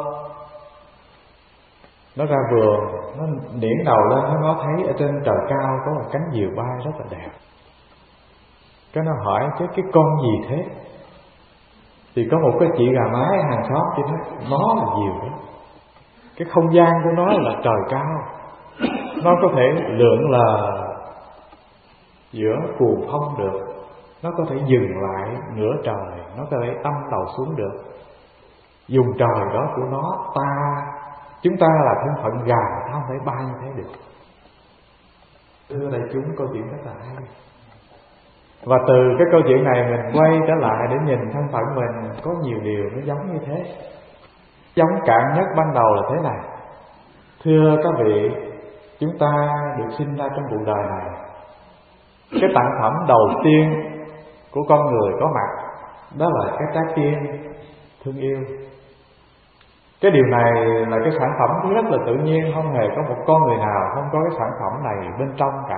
A: nó ra vườn, nó điển đầu lên, nó ngó thấy ở trên trời cao có một cánh diều bay rất là đẹp. Cái nó hỏi cái cái con gì thế? Thì có một cái chị gà mái hàng xóm chỉ nói nó là diều đó. Cái không gian của nó là trời cao, nó có thể lượn lờ giữa cuồng phong được, nó có thể dừng lại nửa trời, nó có thể âm tàu xuống được. Dùng trời đó của nó, ta chúng ta là thân phận gà, ta không thể bay như thế được. Thưa đại chúng, câu chuyện rất là hay. Và từ cái câu chuyện này mình quay trở lại để nhìn thân phận mình, có nhiều điều nó giống như thế. Giống cạn nhất ban đầu là thế này. Thưa các vị, chúng ta được sinh ra trong cuộc đời này, cái tặng phẩm đầu tiên của con người có mặt đó là cái trái tim thương yêu. Cái điều này là cái sản phẩm rất là tự nhiên, không hề có một con người nào không có cái sản phẩm này bên trong cả.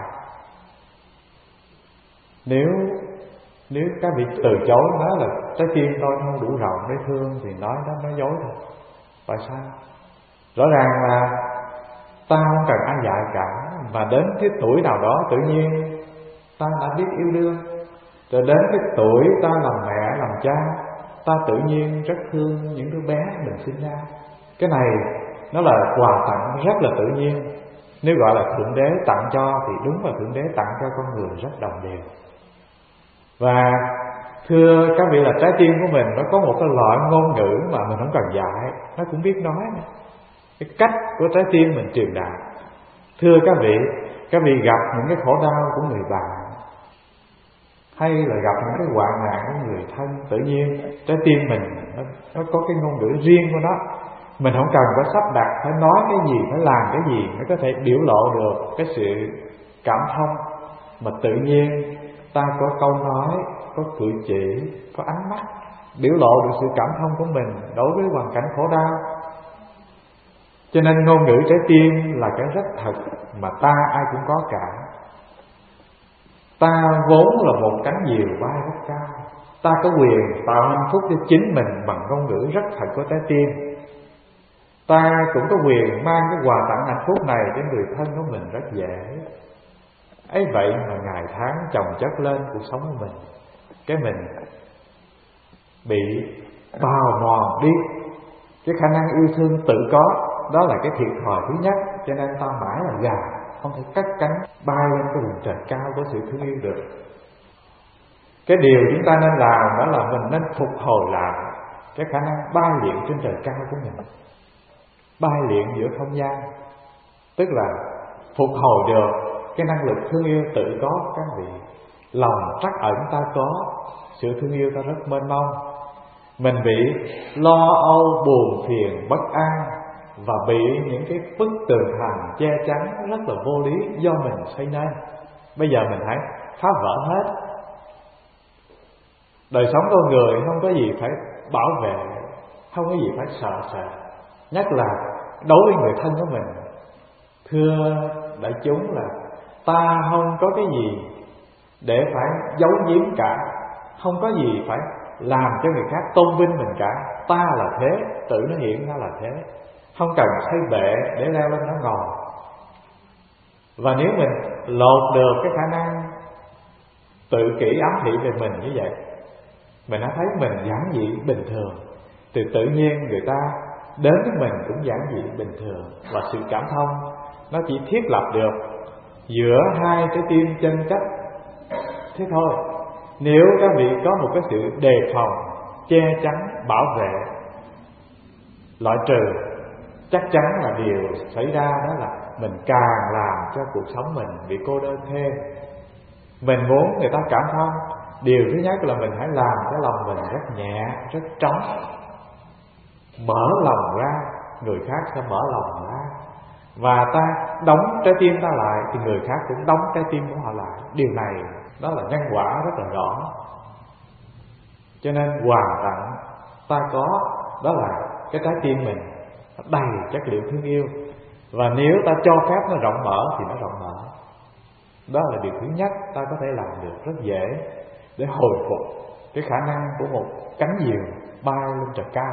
A: Nếu nếu các vị từ chối nói là trái tim tôi không đủ rộng để thương, thì nói đó nói dối thôi. Tại sao? Rõ ràng là ta không cần ai dạy cả, và đến cái tuổi nào đó tự nhiên ta đã biết yêu đương. Rồi đến cái tuổi ta làm mẹ làm cha, ta tự nhiên rất thương những đứa bé mình sinh ra. Cái này nó là quà tặng rất là tự nhiên. Nếu gọi là Thượng Đế tặng cho thì đúng là Thượng Đế tặng cho con người rất đồng đều. Và thưa các vị, là trái tim của mình nó có một cái loại ngôn ngữ mà mình không cần dạy, nó cũng biết nói. Cái cách của trái tim mình truyền đạt. Thưa các vị, các vị gặp những cái khổ đau của người bạn, hay là gặp những cái hoạn nạn của người thân, tự nhiên trái tim mình nó, nó có cái ngôn ngữ riêng của nó. Mình không cần phải sắp đặt, phải nói cái gì, phải làm cái gì mới có thể biểu lộ được cái sự cảm thông. Mà tự nhiên ta có câu nói, có cử chỉ, có ánh mắt biểu lộ được sự cảm thông của mình đối với hoàn cảnh khổ đau. Cho nên ngôn ngữ trái tim là cái rất thật mà ta ai cũng có cả. Ta vốn là một cánh diều bay rất cao, ta có quyền tạo hạnh phúc cho chính mình bằng ngôn ngữ rất thật của trái tim. Ta cũng có quyền mang cái quà tặng hạnh phúc này cho người thân của mình rất dễ. Ấy vậy mà ngày tháng chồng chất lên cuộc sống của mình, cái mình bị bào mòn đi. Cái khả năng yêu thương tự có, đó là cái thiệt thòi thứ nhất. Cho nên ta mãi là gà, không thể cất cánh bay lên cái vùng trời cao của sự thương yêu được. Cái điều chúng ta nên làm đó là mình nên phục hồi lại cái khả năng bay lượn trên trời cao của mình, bay lượn giữa không gian, tức là phục hồi được cái năng lực thương yêu tự có các vị. Lòng trắc ẩn ta có, sự thương yêu ta rất mênh mông. Mình bị lo âu, buồn phiền, bất an và bị những cái bức tường thành che chắn rất là vô lý do mình xây nên. Bây giờ mình hãy phá vỡ hết. Đời sống con người không có gì phải bảo vệ, không có gì phải sợ sệt, nhất là đối với người thân của mình. Thưa đại chúng là ta không có cái gì để phải giấu giếm cả, không có gì phải làm cho người khác tôn vinh mình cả. Ta là thế, tự nó hiện ra là thế, không cần xây bệ để leo lên nó ngồi. Và nếu mình lột được cái khả năng tự kỷ ám thị về mình như vậy, mình đã thấy mình giản dị bình thường, thì tự nhiên người ta đến với mình cũng giản dị bình thường. Và sự cảm thông nó chỉ thiết lập được giữa hai trái tim chân chất, thế thôi. Nếu các vị có một cái sự đề phòng, che chắn, bảo vệ, loại trừ, chắc chắn là điều xảy ra đó là mình càng làm cho cuộc sống mình bị cô đơn thêm. Mình muốn người ta cảm thông, điều thứ nhất là mình hãy làm cái lòng mình rất nhẹ, rất trống, mở lòng ra, người khác sẽ mở lòng ra. Và ta đóng trái tim ta lại thì người khác cũng đóng trái tim của họ lại. Điều này đó là nhân quả rất là rõ. Cho nên quà tặng ta có đó là cái trái tim mình đầy chất liệu thương yêu. Và nếu ta cho phép nó rộng mở thì nó rộng mở. Đó là điều thứ nhất ta có thể làm được rất dễ để hồi phục cái khả năng của một cánh diều bay lên trời cao.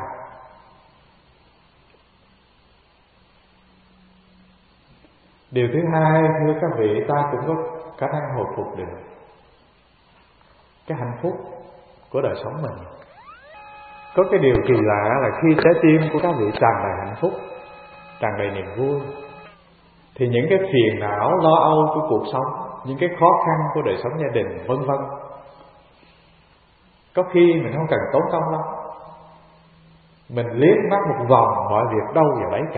A: Điều thứ hai, thưa các vị, ta cũng có khả năng hồi phục được cái hạnh phúc của đời sống mình. Có cái điều kỳ lạ là khi trái tim của các vị tràn đầy hạnh phúc, tràn đầy niềm vui, thì những cái phiền não, lo âu của cuộc sống, những cái khó khăn của đời sống gia đình, vân vân, có khi mình không cần tốn công lắm. Mình liếc mắt một vòng, mọi việc đâu vào đấy cả.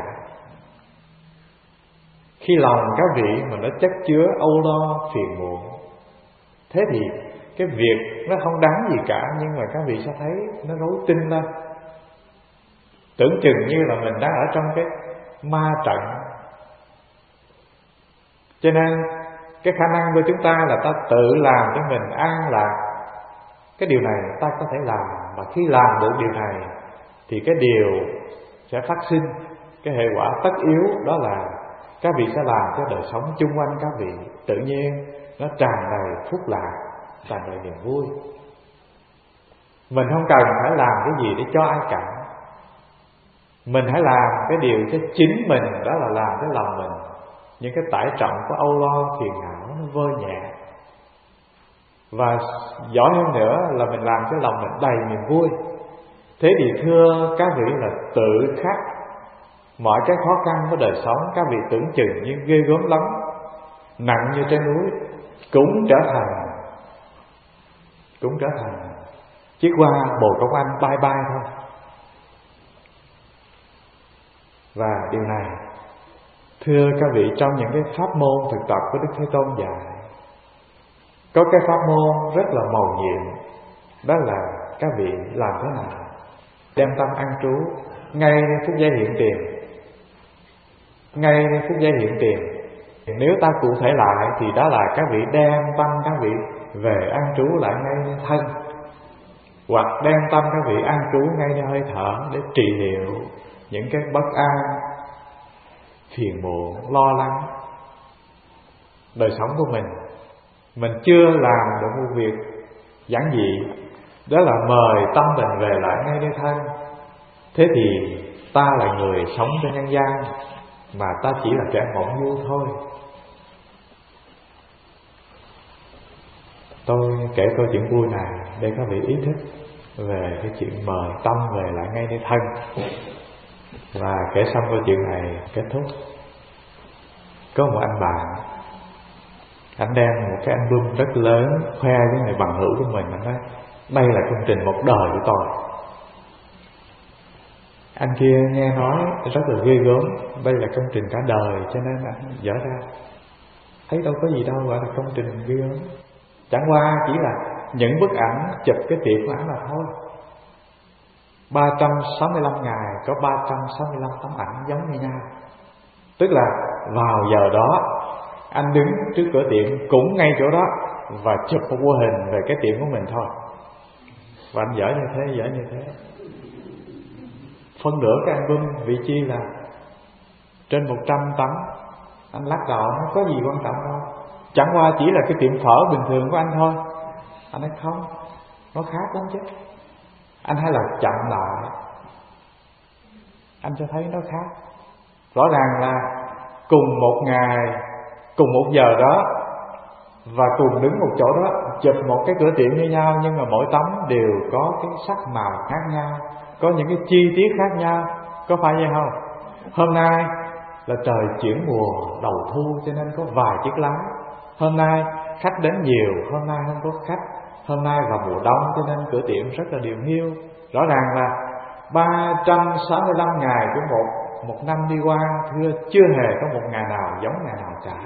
A: Khi lòng các vị mà nó chất chứa âu lo, phiền muộn, thế thì cái việc nó không đáng gì cả, nhưng mà các vị sẽ thấy nó rối tinh lên. Tưởng chừng như là mình đang ở trong cái ma trận. Cho nên cái khả năng của chúng ta là ta tự làm cho mình an lạc. Cái điều này ta có thể làm. Và khi làm được điều này thì cái điều sẽ phát sinh, cái hệ quả tất yếu đó là các vị sẽ làm cho đời sống chung quanh các vị tự nhiên nó tràn đầy phúc lạc, tràn đầy niềm vui. Mình không cần phải làm cái gì để cho ai cả. Mình hãy làm cái điều cho chính mình, đó là làm cái lòng mình những cái tải trọng của âu lo, phiền não nó vơi nhẹ. Và giỏi hơn nữa là mình làm cho lòng mình đầy niềm vui. Thế thì thưa các vị là tự khắc mọi cái khó khăn của đời sống các vị tưởng chừng như ghê gớm lắm, nặng như trên núi, cũng trở thành cũng trở thành chiếc hoa bồ công anh bay bay thôi. Và điều này thưa các vị, trong những cái pháp môn thực tập của Đức Thế Tôn dạy, có cái pháp môn rất là mầu nhiệm, đó là các vị làm thế nào đem tâm an trú ngay phút giây hiện tiền, ngay phút giây hiện tiền. Nếu ta cụ thể lại thì đó là các vị đem tâm các vị về an trú lại ngay thân, hoặc đem tâm các vị an trú ngay nơi hơi thở để trị liệu những cái bất an, phiền muộn, lo lắng đời sống của mình. Mình chưa làm được một việc giản dị, đó là mời tâm mình về lại ngay nơi thân. Thế thì ta là người sống trên nhân gian, mà ta chỉ là kẻ mộng nhu thôi. Tôi kể câu chuyện vui này để các vị ý thức về cái chuyện mời tâm về lại ngay nơi thân. Và kể xong câu chuyện này kết thúc. Có một anh bạn, anh đem một cái album rất lớn khoe với người bằng hữu của mình. Anh nói đây là công trình một đời của tôi. Anh kia nghe nói rất là ghê gớm, đây là công trình cả đời, cho nên anh dở ra. Thấy đâu có gì đâu gọi là công trình ghê gớm. Chẳng qua chỉ là những bức ảnh chụp cái tiệm của anh là thôi. Ba trăm sáu mươi lăm ngày có ba trăm sáu mươi lăm tấm ảnh giống như nhau. Tức là vào giờ đó anh đứng trước cửa tiệm cũng ngay chỗ đó và chụp một bức hình về cái tiệm của mình thôi. Và anh dở như thế, dở như thế. Phân nửa cái album vị chi là trên một trăm tấm. Anh lắc đầu nó có gì quan trọng đâu, chẳng qua chỉ là cái tiệm phở bình thường của anh thôi. Anh nói không, nó khác lắm chứ. Anh hay là chậm lại, anh cho thấy nó khác. Rõ ràng là cùng một ngày, cùng một giờ đó và cùng đứng một chỗ đó, chụp một cái cửa tiệm như nhau, nhưng mà mỗi tấm đều có cái sắc màu khác nhau, có những cái chi tiết khác nhau. Có phải vậy không? Hôm nay là trời chuyển mùa đầu thu cho nên có vài chiếc lá. Hôm nay khách đến nhiều, hôm nay không có khách. Hôm nay vào mùa đông cho nên cửa tiệm rất là điều hiu. Rõ ràng là ba trăm sáu mươi lăm ngày của một một năm đi qua, thưa chưa hề có một ngày nào giống ngày nào cả.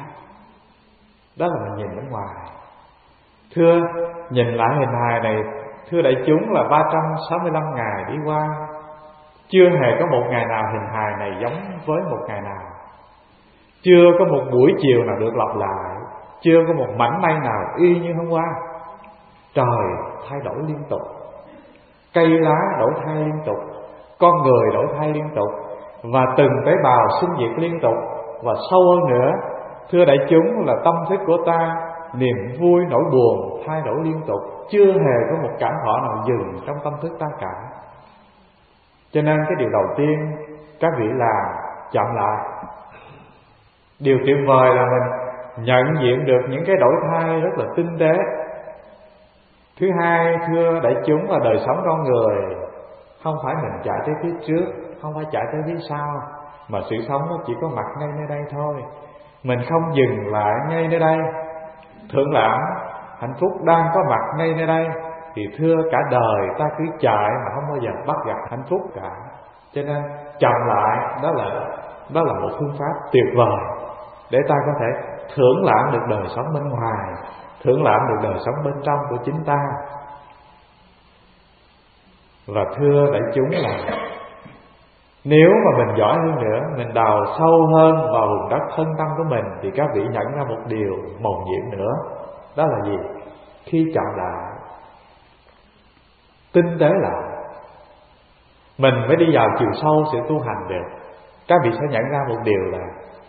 A: Đó là mình nhìn bên ngoài. Thưa nhìn lại hình hài này, thưa đại chúng, là ba trăm sáu mươi lăm ngày đi qua, chưa hề có một ngày nào hình hài này giống với một ngày nào. Chưa có một buổi chiều nào được lặp lại, chưa có một mảnh mây nào y như hôm qua. Trời thay đổi liên tục, cây lá đổi thay liên tục, con người đổi thay liên tục, và từng tế bào sinh diệt liên tục. Và sâu hơn nữa, thưa đại chúng, là tâm thức của ta, niềm vui nỗi buồn thay đổi liên tục, chưa hề có một cảm thọ nào dừng trong tâm thức ta cả. Cho nên cái điều đầu tiên các vị làm, chậm lại. Điều tuyệt vời là mình nhận diện được những cái đổi thay rất là tinh tế. Thứ hai, thưa đại chúng, là đời sống con người không phải mình chạy tới phía trước, không phải chạy tới phía sau, mà sự sống nó chỉ có mặt ngay nơi đây thôi. Mình không dừng lại ngay nơi đây. Thượng lãm hạnh phúc đang có mặt ngay nơi đây, thì thưa cả đời ta cứ chạy mà không bao giờ bắt gặp hạnh phúc cả. Cho nên chậm lại, đó là đó là một phương pháp tuyệt vời để ta có thể thưởng lãm được đời sống bên ngoài, thưởng lãm được đời sống bên trong của chính ta. Và thưa đại chúng, là nếu mà mình giỏi hơn nữa, mình đào sâu hơn vào vùng đất thân tâm của mình, thì các vị nhận ra một điều mầu nhiệm nữa. Đó là gì? Khi chậm lại, tinh tế lại, mình mới đi vào chiều sâu sự tu hành được. Các vị sẽ nhận ra một điều là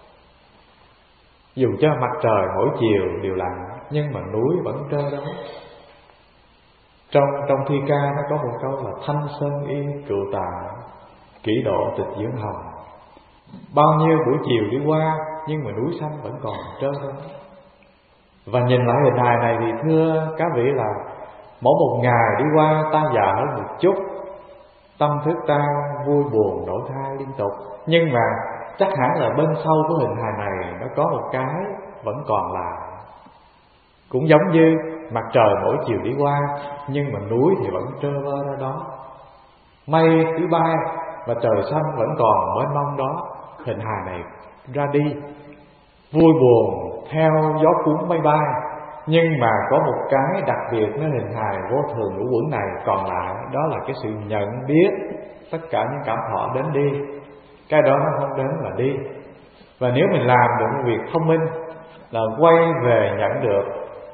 A: dù cho mặt trời mỗi chiều đều lặn, nhưng mà núi vẫn trơ đó. Trong trong thi ca nó có một câu là thanh sơn y cựu tạng, kỷ độ tịch dưỡng hồng. Bao nhiêu buổi chiều đi qua, nhưng mà núi xanh vẫn còn trơ đó. Và nhìn lại hình hài này thì thưa các vị, là mỗi một ngày đi qua ta già hơn một chút, tâm thức ta vui buồn đổi thay liên tục. Nhưng mà chắc hẳn là bên sau của hình hài này nó có một cái vẫn còn lại. Cũng giống như mặt trời mỗi chiều đi qua, nhưng mà núi thì vẫn trơ vơ ra đó. Mây cứ bay và trời xanh vẫn còn mênh mông đó. Hình hài này ra đi, vui buồn theo gió cuốn mây bay, nhưng mà có một cái đặc biệt nó hình hài vô thường ngũ uẩn này còn lại. Đó là cái sự nhận biết tất cả những cảm thọ đến đi. Cái đó nó không đến mà đi. Và nếu mình làm được một việc thông minh là quay về nhận được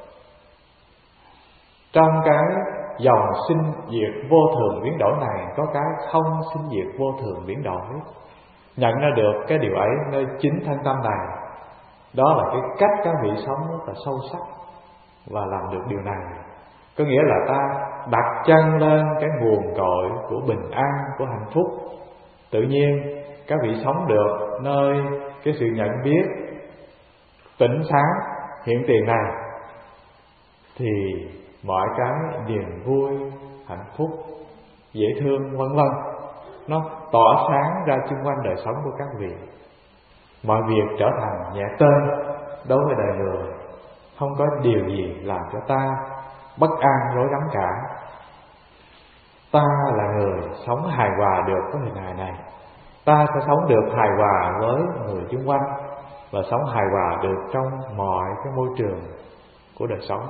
A: trong cái dòng sinh diệt vô thường biến đổi này có cái không sinh diệt vô thường biến đổi. Nhận ra được cái điều ấy nơi chính thân tâm này, đó là cái cách các vị sống rất là sâu sắc. Và làm được điều này có nghĩa là ta đặt chân lên cái nguồn cội của bình an, của hạnh phúc. Tự nhiên các vị sống được nơi cái sự nhận biết tỉnh sáng hiện tiền này, thì mọi cái niềm vui, hạnh phúc, dễ thương vân vân nó tỏa sáng ra xung quanh đời sống của các vị. mọi việc trở thành nhẹ tơi đối với đời người. Không có điều gì làm cho ta bất an rối rắm cả. Ta là người sống hài hòa được với hình hài này. Ta sẽ sống được hài hòa với người xung quanh và sống hài hòa được trong mọi cái môi trường của đời sống.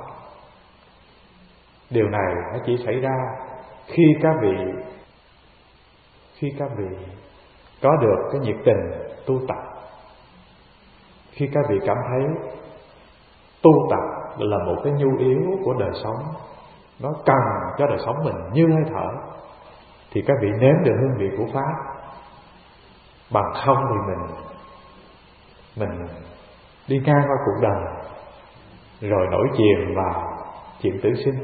A: Điều này nó chỉ xảy ra khi các vị khi các vị có được cái nhiệt tình tu tập. Khi các vị cảm thấy tu tập là một cái nhu yếu của đời sống, nó cần cho đời sống mình như hơi thở, thì các vị nếm được hương vị của Pháp. Bằng không thì mình Mình đi ngang qua cuộc đời rồi nổi chìm vào chuyện tử sinh.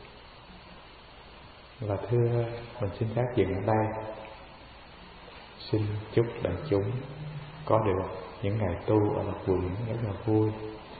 A: Và thưa, mình xin phát dừng ở đây. Xin chúc đại chúng có được những ngày tu ở Lộc Vượng rất là vui.